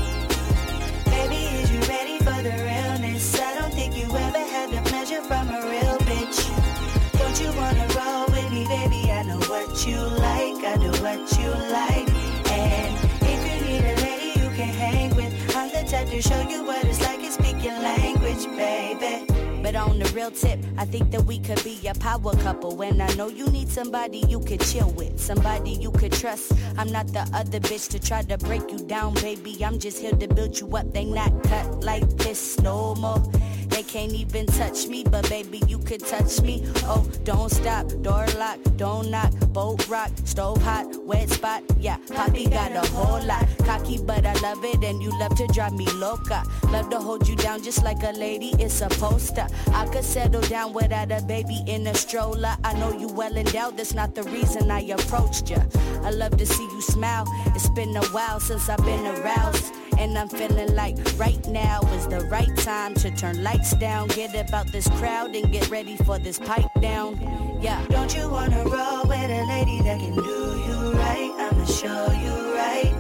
Baby, is you ready for the realness? I don't think you ever had the pleasure from a real bitch. Don't you wanna roll with me, baby? I know what you like, I know what you like. And if you need a lady you can hang with, I'm the type to show you what it's like to speak your language, baby. But on the real tip, I think that we could be a power couple. And I know you need somebody you could chill with, somebody you could trust. I'm not the other bitch to try to break you down, baby. I'm just here to build you up. They not cut like this no more. They can't even touch me, but baby, you could touch me. Oh, don't stop, door lock, don't knock, boat rock, stove hot, wet spot. Yeah, Poppy got a whole lot. Cocky, but I love it, and you love to drive me loca. Love to hold you down just like a lady is supposed to. I could settle down without a baby in a stroller. I know you well endowed, that's not the reason I approached you. I love to see you smile. It's been a while since I've been aroused. And I'm feeling like right now is the right time to turn lights down, get about this crowd and get ready for this pipe down. Yeah. Don't you wanna roll with a lady that can do you right? I'ma show you right.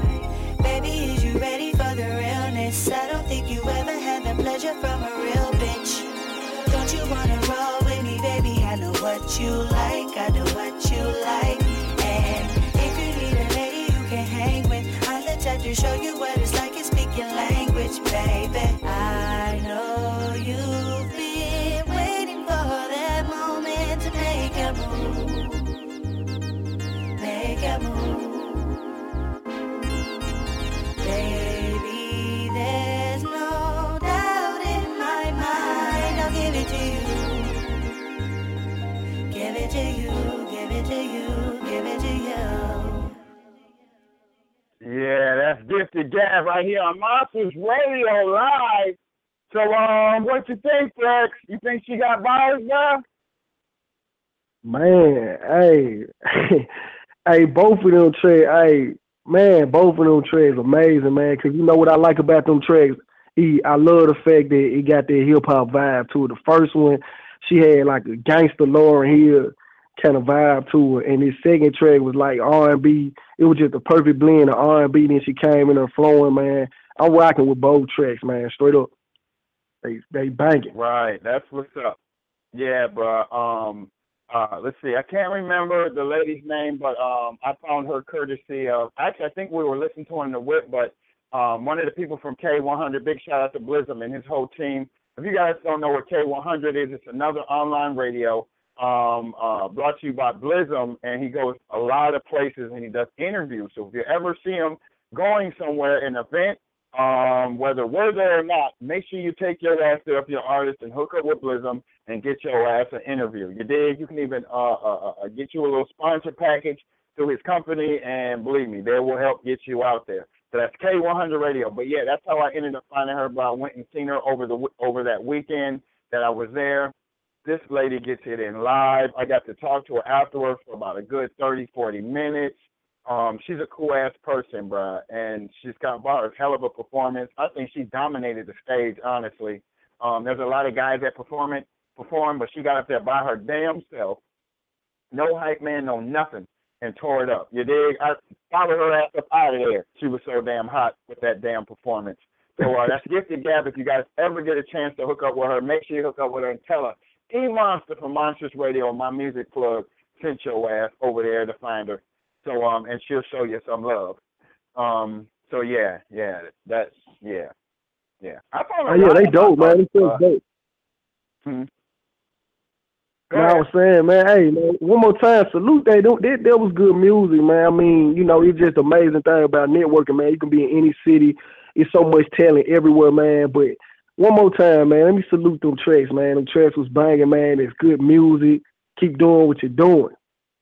Baby, is you ready for the realness? I don't think you ever had the pleasure from a real bitch. Don't you wanna roll with me, baby? I know what you like, I know what you like. And if you need a lady you can hang with, I'm the type to show you what it's like to speak your language, baby. I know you've been waiting for that moment to make a move, make a move. Baby, there's no doubt in my mind. I'll give it to you, give it to you, give it to you, give it to you. Yeah, that's Gifted Gab right here on Monsters Radio Live. So, um, what you think, Flex? You think she got bars now? Man, hey, hey, both of them tracks, hey, man, both of them tracks amazing, man. Cause you know what I like about them tracks? He, I love the fact that it got that hip hop vibe to it. The first one, she had like a gangster Lauryn Hill kind of vibe to it. And this second track was like R and B. It was just a perfect blend of R and B. Then she came in there flowing, man. I'm rocking with both tracks, man. Straight up, they they banging. Right, that's what's up. Yeah, bro. Um, uh, let's see. I can't remember the lady's name, but um, I found her courtesy of. Actually, I think we were listening to her in the whip, but um, one of the people from K one hundred. Big shout out to Blizzum and his whole team. If you guys don't know what K one hundred is, it's another online radio um, uh, brought to you by Blizzum, and he goes a lot of places and he does interviews. So if you ever see him going somewhere, an event, um, whether we're there or not, make sure you take your ass there, your artist, and hook up with Blizzum and get your ass an interview. You dig? You can even uh, uh, uh, get you a little sponsor package through his company, and believe me, they will help get you out there. So that's K one hundred Radio. But yeah, that's how I ended up finding her. But I went and seen her over the over that weekend that I was there. This lady gets it in live. I got to talk to her afterwards for about a good thirty, forty minutes. Um, she's a cool ass person, bruh, and she's got about a hell of a performance. I think she dominated the stage, honestly. Um, there's a lot of guys that perform it, perform, but she got up there by her damn self. No hype man, no nothing, and tore it up. You dig? I followed her ass up out of there. She was so damn hot with that damn performance. So uh, that's Gifted Gab. If you guys ever get a chance to hook up with her, make sure you hook up with her and tell her E-Monster from Monsters Radio, my music plug, sent your ass over there to find her. So um, and she'll show you some love. Um, so yeah, yeah, that's yeah, yeah. I oh yeah, they dope, man. They feel uh, dope. Hmm. Man, I was saying, man, hey, man, one more time, salute they don't that, that was good music, man. I mean, you know, it's just amazing thing about networking, man. You can be in any city. It's so much talent everywhere, man. But one more time, man, let me salute them tracks, man. Them tracks was banging, man. It's good music. Keep doing what you're doing.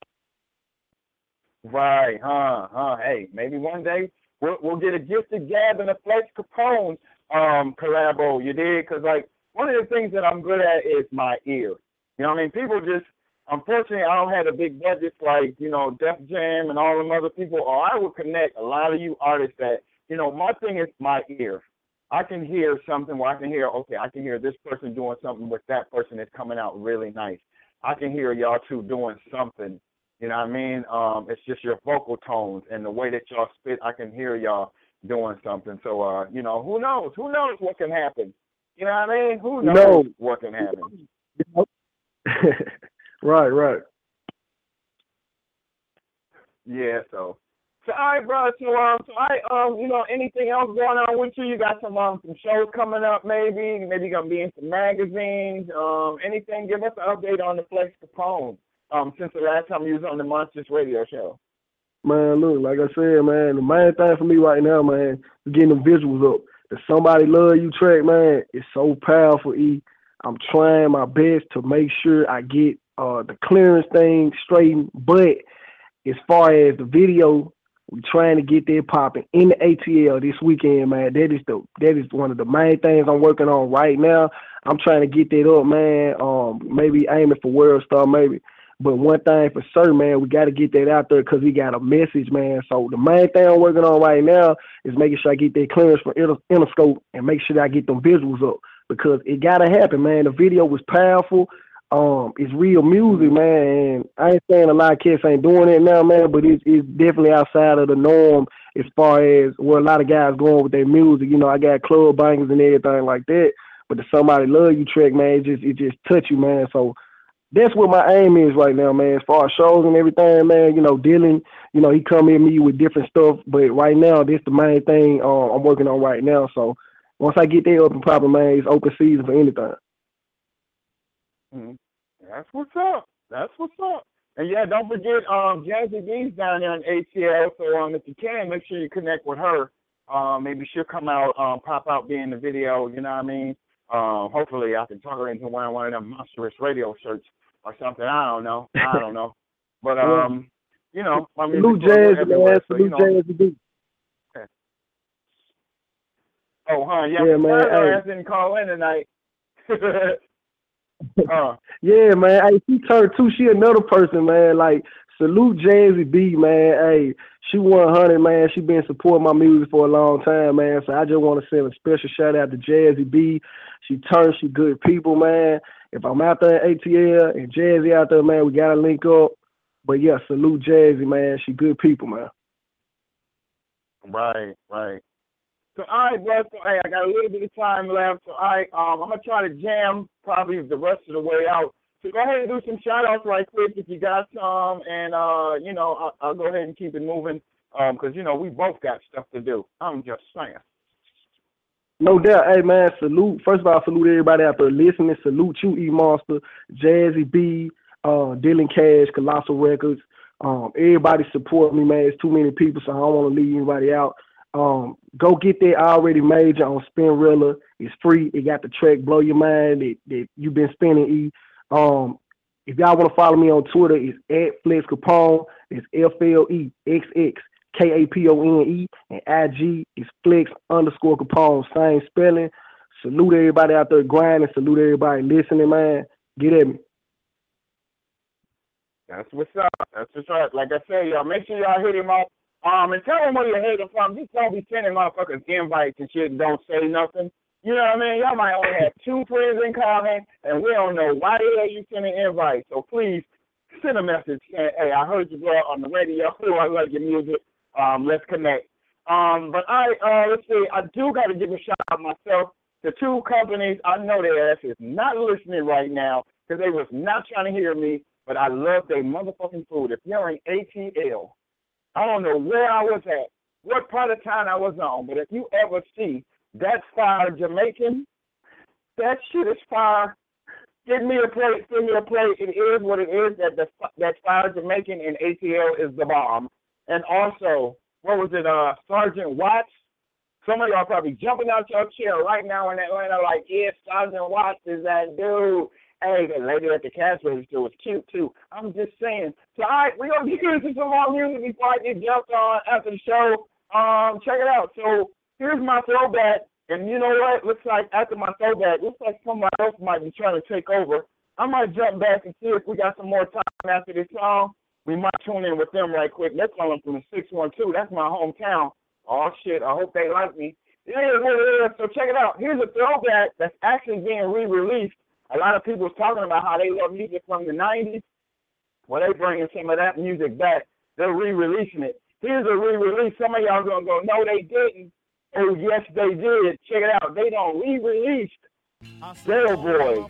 Right, huh, huh. Hey, maybe one day we'll, we'll get a Gifted Gab and a Flex Capone um, collabo, you did? Because, like, one of the things that I'm good at is my ear. You know what I mean? People just, unfortunately, I don't have a big budget like, you know, Def Jam and all them other people, or I would connect a lot of you artists that, you know, my thing is my ear. I can hear something where I can hear, okay, I can hear this person doing something with that person that's coming out really nice. I can hear y'all two doing something. You know what I mean? Um, it's just your vocal tones and the way that y'all spit. I can hear y'all doing something. So, uh, you know, who knows? Who knows what can happen? You know what I mean? Who knows no. what can happen? Right, right. Yeah, so. So, all right, bro. So, um, so I, um, you know, anything else going on with you? You got some, um, some shows coming up, maybe. Maybe you're gonna be in some magazines. Um, anything? Give us an update on the Flex Capone. Um, since the last time you was on the Monsters Radio show. Man, look, like I said, man, the main thing for me right now, man, is getting the visuals up. The Somebody Love You track, man, is so powerful, E. I'm trying my best to make sure I get uh, the clearance thing straightened, but as far as the video, we're trying to get that popping in the A T L this weekend, man. That is the that is one of the main things I'm working on right now. I'm trying to get that up, man. Um, maybe aiming for World Star, maybe. But one thing for certain, man, we got to get that out there because we got a message, man. So the main thing I'm working on right now is making sure I get that clearance from Interscope and make sure that I get them visuals up because it got to happen, man. The video was powerful. Um, it's real music, man. And I ain't saying a lot of kids ain't doing it now, man, but it's, it's definitely outside of the norm as far as where a lot of guys going with their music. You know, I got club bangers and everything like that. But the Somebody Love You track, man, it just, it just touch you, man. So that's what my aim is right now, man. As far as shows and everything, man, you know, Dylan, you know, he come at me with different stuff. But right now, this the main thing uh, I'm working on right now. So once I get that up and popping, man, it's open season for anything. Mm-hmm. That's what's up. That's what's up. And yeah, don't forget, um, Jazzy B's down there in A T L. So um, if you can, make sure you connect with her. Um, maybe she'll come out, um, pop out, be in the video. You know what I mean? Um, hopefully, I can talk her into wearing one of them Monstrous Radio shirts or something. I don't know. I don't know. But um, you know, my music Salute Jazzy, man. So, Salute you know. Jazzy B. Okay. Oh, huh? Yeah, yeah man. Her hey. ass didn't call in tonight. uh. Yeah, man. Hey, she turned two. She another person, man. Like, salute Jazzy B, man. Hey, she one hundred, man. She been supporting my music for a long time, man. So I just want to send a special shout out to Jazzy B. She turned, she good people, man. if I'm out there in A T L and Jazzy out there, man, we gotta link up. But yeah, salute Jazzy, man. She good people, man. Right, right. So, all right, bro. So, hey, I got a little bit of time left. So, all right, um, I'm going to try to jam probably the rest of the way out. So, go ahead and do some shout-outs right quick if you got some. And, uh, you know, I'll, I'll go ahead and keep it moving because, um, you know, we both got stuff to do. I'm just saying. No doubt. Hey, man, salute. First of all, salute everybody out there listening. Salute you, E-Monster, Jazzy B, uh, Dylan Cash, Colossal Records. Um, everybody support me, man. It's too many people, so I don't want to leave anybody out. Um, go get that Already Major on Spinrilla. It's free. It got the track Blow Your Mind that, that you've been spinning, E. Um, if y'all want to follow me on Twitter, it's at Flex Capone. It's F L E X X K A P O N E. And I G is Flex underscore Capone. Same spelling. Salute everybody out there grinding. Salute everybody listening, man. Get at me. That's what's up. That's what's up. Like I said, y'all, make sure y'all hit him up. Um, and tell him where you're hating from. Just don't be sending motherfuckers invites and shit and don't say nothing. You know what I mean? Y'all might only have two friends in common, and we don't know why the hell you sending invites. So please send a message saying, hey, I heard you, bro, on the radio. I like your music. Um, let's connect. Um, but I, uh, let's see. I do got to give a shout out myself to two companies. I know their ass is not listening right now because they was not trying to hear me, but I love their motherfucking food. If you're in A T L, I don't know where I was at, what part of town I was on, but if you ever see That's Fire Jamaican, that shit is fire. Give me a plate, give me a plate. It is what it is. That the That's Fire Jamaican in A T L is the bomb. And also, what was it, uh, Sergeant Watts? Some of y'all probably jumping out your chair right now in Atlanta like, yeah, Sergeant Watts is that dude. Hey, the lady at the cash register was cute, too. I'm just saying. So, all right, we're going to get into some more music before I get jumped on after the show. Um, check it out. So, here's my throwback. And you know what? Looks like after my throwback, looks like somebody else might be trying to take over. I might jump back and see if we got some more time after this song. We might tune in with them right quick. They're calling from the six one two. That's my hometown. Oh, shit. I hope they like me. Yeah, yeah, yeah. So, check it out. Here's a throwback that's actually being re-released. A lot of people was talking about how they love music from the nineties. Well, they bringing some of that music back. They're re-releasing it. Here's a re-release. Some of y'all going to go, no, they didn't. Oh, yes, they did. Check it out. They don't re-released Ghetto Boy.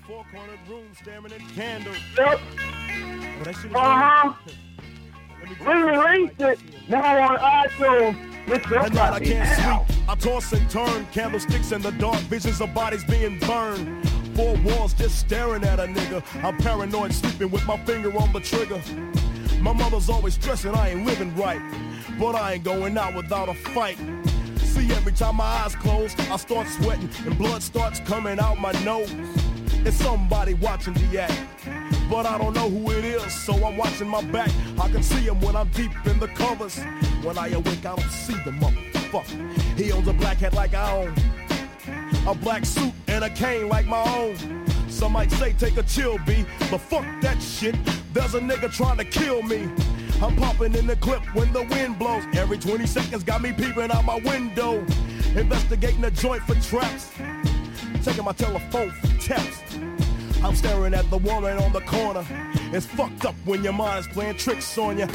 Yep. Uh-huh. Re-released it. Now on iTunes. At night I can't sleep. I toss and turn. Candlesticks in the dark. Visions of bodies being burned. Four walls just staring at a nigga. I'm paranoid, sleeping with my finger on the trigger. My mother's always stressing I ain't living right, but I ain't going out without a fight. See, every time my eyes close, I start sweating and blood starts coming out my nose. It's somebody watching the act, but I don't know who it is, so I'm watching my back. I can see him when I'm deep in the covers. When I awake, I don't see the motherfucker. He owns a black hat like I own, a black suit and a cane like my own. Some might say take a chill, B, but fuck that shit. There's a nigga trying to kill me. I'm popping in the clip when the wind blows. Every twenty seconds got me peeping out my window. Investigating the joint for traps. Checking my telephone for taps. I'm staring at the woman on the corner. It's fucked up when your mind's playing tricks on you.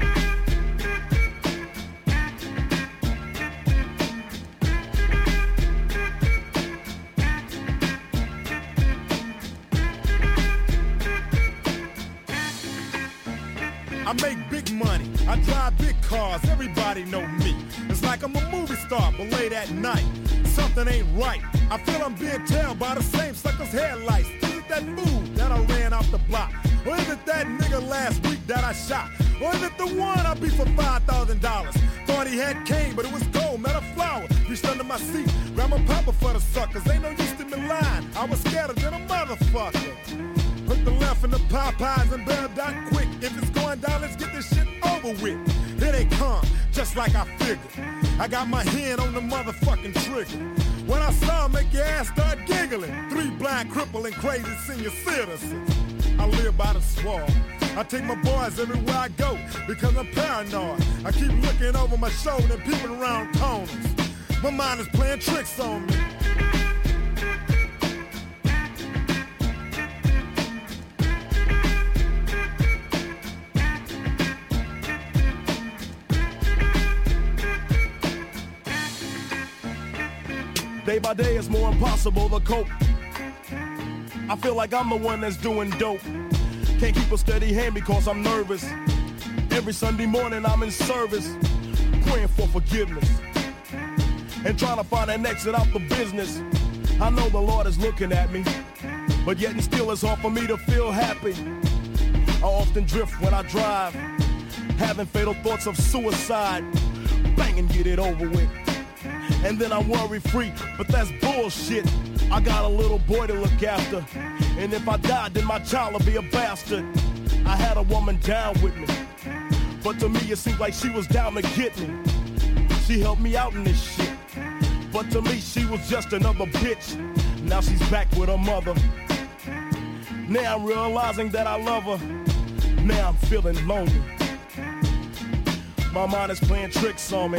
I make big money, I drive big cars, everybody know me. It's like I'm a movie star, but late at night, something ain't right. I feel I'm being tailed by the same sucker's headlights. Is it that fool that I ran off the block? Or is it that nigga last week that I shot? Or is it the one I beat for five thousand dollars? Thought he had cane, but it was gold, not a flower. Reached under my seat, grabbed my papa for the suckers. Ain't no use to me lying, I was scared than a motherfucker. Put the left in the Popeyes and bail down quick. If it's going down, let's get this shit over with. Here they come, just like I figured. I got my hand on the motherfucking trigger. When I saw him, make your ass start giggling. Three blind, crippling, crazy senior citizens. I live by the swamp. I take my boys everywhere I go because I'm paranoid. I keep looking over my shoulder and peeping around corners. My mind is playing tricks on me. Day by day it's more impossible to cope. I feel like I'm the one that's doing dope. Can't keep a steady hand because I'm nervous. Every Sunday morning I'm in service, praying for forgiveness and trying to find an exit out the business. I know the Lord is looking at me, but yet and still it's hard for me to feel happy. I often drift when I drive, having fatal thoughts of suicide. Bang and get it over with. And then I'm worry free, but that's bullshit. I got a little boy to look after, and if I die, then my child will be a bastard. I had a woman down with me, but to me it seemed like she was down to get me. She helped me out in this shit, but to me she was just another bitch. Now she's back with her mother. Now I'm realizing that I love her. Now I'm feeling lonely. My mind is playing tricks on me.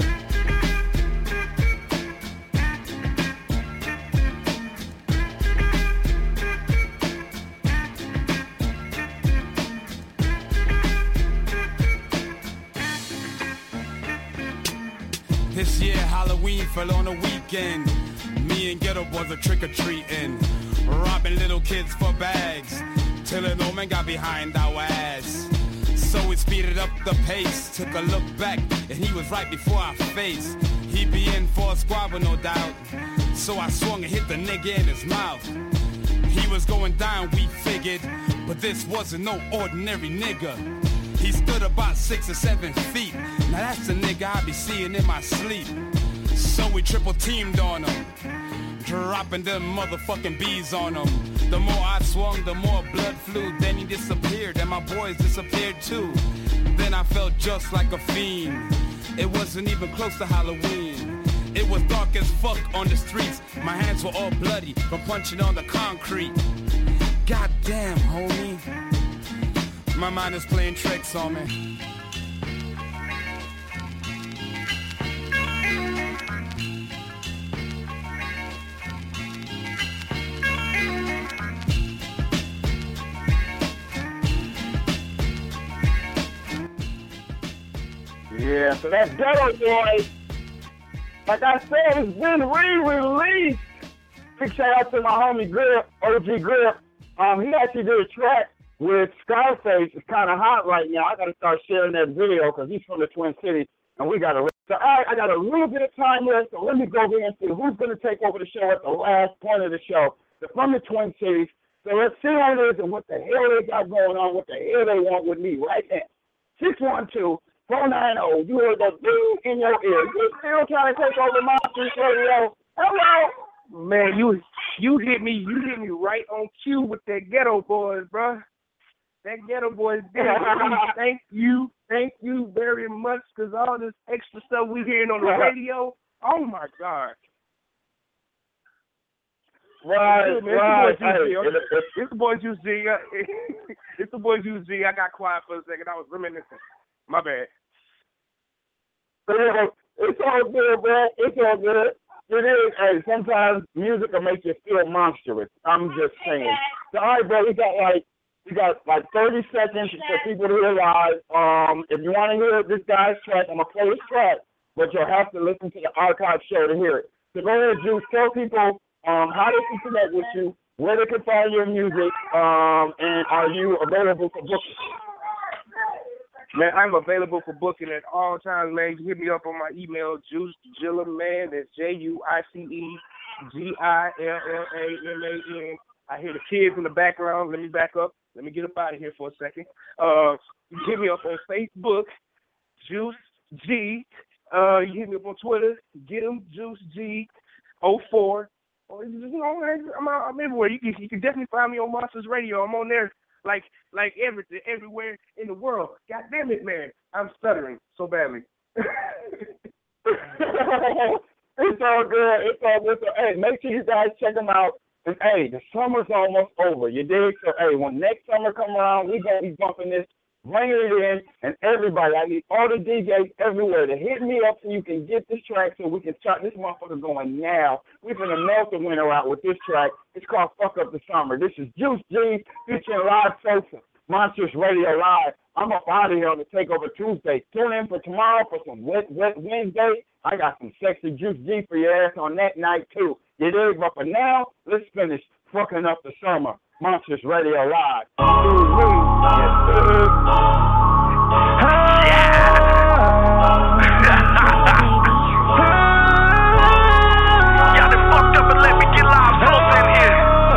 This year Halloween fell on a weekend. Me and Ghetto Boys are trick-or-treating, robbing little kids for bags, till an old man got behind our ass. So we speeded up the pace, took a look back, and he was right before our face. He be in for a squabble, no doubt, so I swung and hit the nigga in his mouth. He was going down, we figured, but this wasn't no ordinary nigga. He stood about six or seven feet. Now that's the nigga I be seeing in my sleep. So we triple teamed on him, dropping them motherfucking bees on him. The more I swung, the more blood flew. Then he disappeared, and my boys disappeared too. Then I felt just like a fiend. It wasn't even close to Halloween. It was dark as fuck on the streets. My hands were all bloody from punching on the concrete. Goddamn, homie. My mind is playing tricks on me. Yeah, so that's Ghetto Boys. Like I said, it's been re-released. Big shout out to my homie Grip, O G Grip. Um, he actually did a track with Scarface. It's kind of hot right now. I got to start sharing that video because he's from the Twin Cities, and we got to. So all right, I got a little bit of time left, so let me go over and see who's going to take over the show at the last point of the show. They're from the Twin Cities, so let's see what it is and what the hell they got going on, what the hell they want with me right now. six one two, four nine zero, you heard that dude in your ear. You still trying to take over my radio? Hello? Man, you you hit me, you hit me right on cue with that Ghetto Boys, bro. That Ghetto Boys, thank you, thank you very much, because all this extra stuff we hearing on the radio, oh my God. Right, it's right. It's the boy Juice G. It's the boy Juice G. I got quiet for a second. I was reminiscing. My bad. It's all good, bro. It's all good. It is. Hey, sometimes music will make you feel monstrous. I'm just saying. So, all right, bro. We got like we got like thirty seconds for people to hear live. Um, if you want to hear this guy's track, I'm gonna play his track, but you'll have to listen to the archive show to hear it. So go ahead, Juice. Tell people um how they can connect with you, where they can find your music, um, and are you available for booking? Man, I'm available for booking at all times, man. You can hit me up on my email, Juice Gilla Man. That's J U I C E G I L L A M A N. I hear the kids in the background. Let me back up. Let me get up out of here for a second. Uh, you can hit me up on Facebook, Juice G. Uh, you hit me up on Twitter, Get 'em Juice G oh four. Or, you know, I'm, I'm everywhere. You can, you can definitely find me on Monsters Radio. I'm on there. Like, like everything, everywhere in the world. God damn it, man. I'm stuttering so badly. It's all good. It's all good. So, hey, make sure you guys check them out. And, hey, the summer's almost over. You dig? So, hey, when next summer come around, we're going to be bumping this, bringing it in, and everybody, I need all the D Js everywhere to hit me up so you can get this track so we can start this motherfucker going now. We're going to melt the winter out with this track. It's called Fuck Up the Summer. This is Juice G featuring Live Sosa, Monsters Radio Live. I'm up out of here on the Takeover Tuesday. Tune in for tomorrow for some wet, wet Wednesday. I got some sexy Juice G for your ass on that night, too. You dig? But for now, let's finish fucking up the summer. Monsters Radio Live. Y'all done fucked up and let me get live Sosa in here.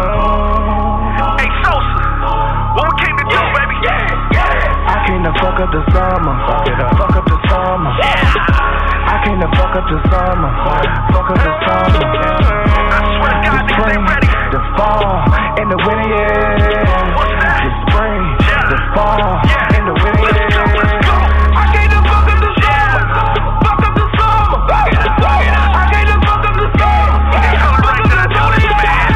Hey Sosa, what we came to do, baby? I came to fuck up the summer. Fuck it up. Fuck up the summer. I came to fuck up the summer. Fuck up the summer. I swear to God, niggas ain't ready. The fall and the winter, yeah. What's that? The spring, yeah. the fall yeah. and the winter, let's yeah. go, let's go. I came to fuck up the summer. Fuck up the summer. Fuck it up, fuck it up. I came to fuck up the summer. Fuck up the summer.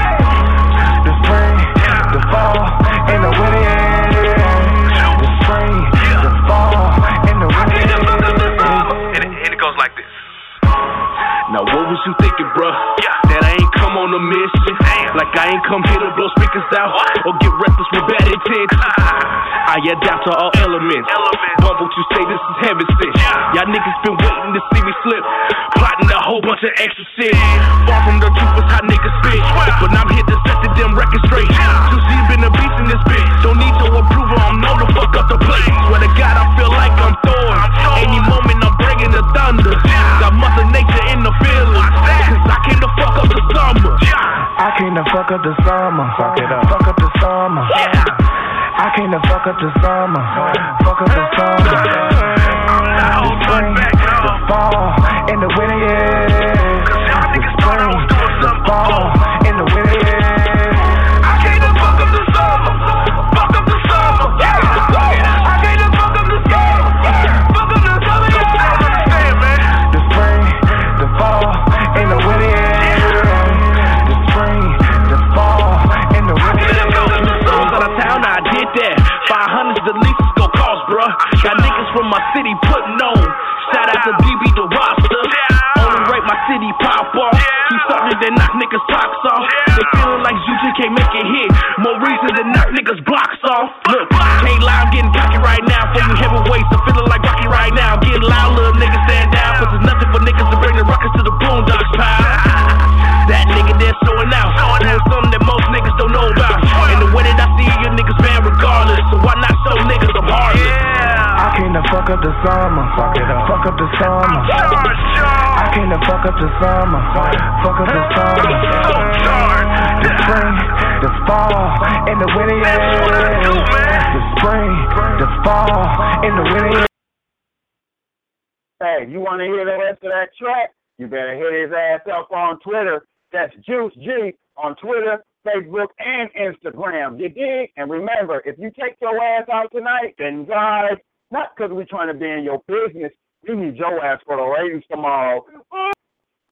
The spring, yeah. the fall and the winter, yeah. The spring, yeah. the fall and the winter, yeah. And it, and it goes like this. Now what was you thinking, bruh? Yeah. That I ain't come on a mission. Damn. Like I ain't come here to blow speakers out what? or get reckless with bad intentions. I adapt to all elements. Elements. Bump what you say, this is heaven sent. Yeah. Y'all niggas been waiting to see me slip, plotting a whole bunch of extra shit. Far from the truth is how niggas spit, but I'm here to set the damn record straight. Yeah. You see, been a beast in this bitch. Don't need no approval, I'm known to fuck up the place. Swear to God, I feel like I'm Thor. Any moment I'm bringing the thunder. Yeah. Got Mother Nature in the feeling. Cause I came to fuck up the summer. Yeah. I came to fuck up the summer. Fuck it up. Fuck up the summer. Yeah. I came to fuck up the summer. Fuck up the summer. I'm The spring, the fall, and the winter, yeah. Cause y'all The niggas thought I spring, was doing the something fall, before. and the winter, yeah. I came to fuck up the summer. Fuck up the summer. Yeah. I came to fuck up the summer. Fuck up the summer. Yeah. I understand, man. The spring, the fall, and the winter, yeah. The spring, the fall, and the winter, yeah. Songs out of town, I did that. five hundreds the least it's gon' cost, bruh. Got niggas from my city putting on. Shout out to D B the roster. Only rate my city pop off. Keep something that knock niggas socks off. They feeling like you just can't make it hit. More reason to knock niggas blocks off. Look, can't lie, I'm getting cocky right now. For you heavyweights, I'm feeling like Rocky right now. I'm getting loud, little niggas stand down. Cause there's nothing for niggas to bring the ruckus to the boondocks, pal. That nigga there showing out. Doing something that most niggas don't know about. And the way that I see you niggas, man, regardless. So why not show niggas I'm heartless? I came to fuck up the summer. Fuck it up. Fuck up the summer. I came to fuck up the summer. Fuck up the summer. The spring, the fall, and the winter, yeah. The spring, the fall, and the winter, yeah. Hey, you want to hear the rest of that track? You better hit his ass up on Twitter. That's Juice G on Twitter, Facebook, and Instagram. You dig? And remember, if you take your ass out tonight, then guys, not because we're trying to be in your business, we need your ass for the ratings tomorrow.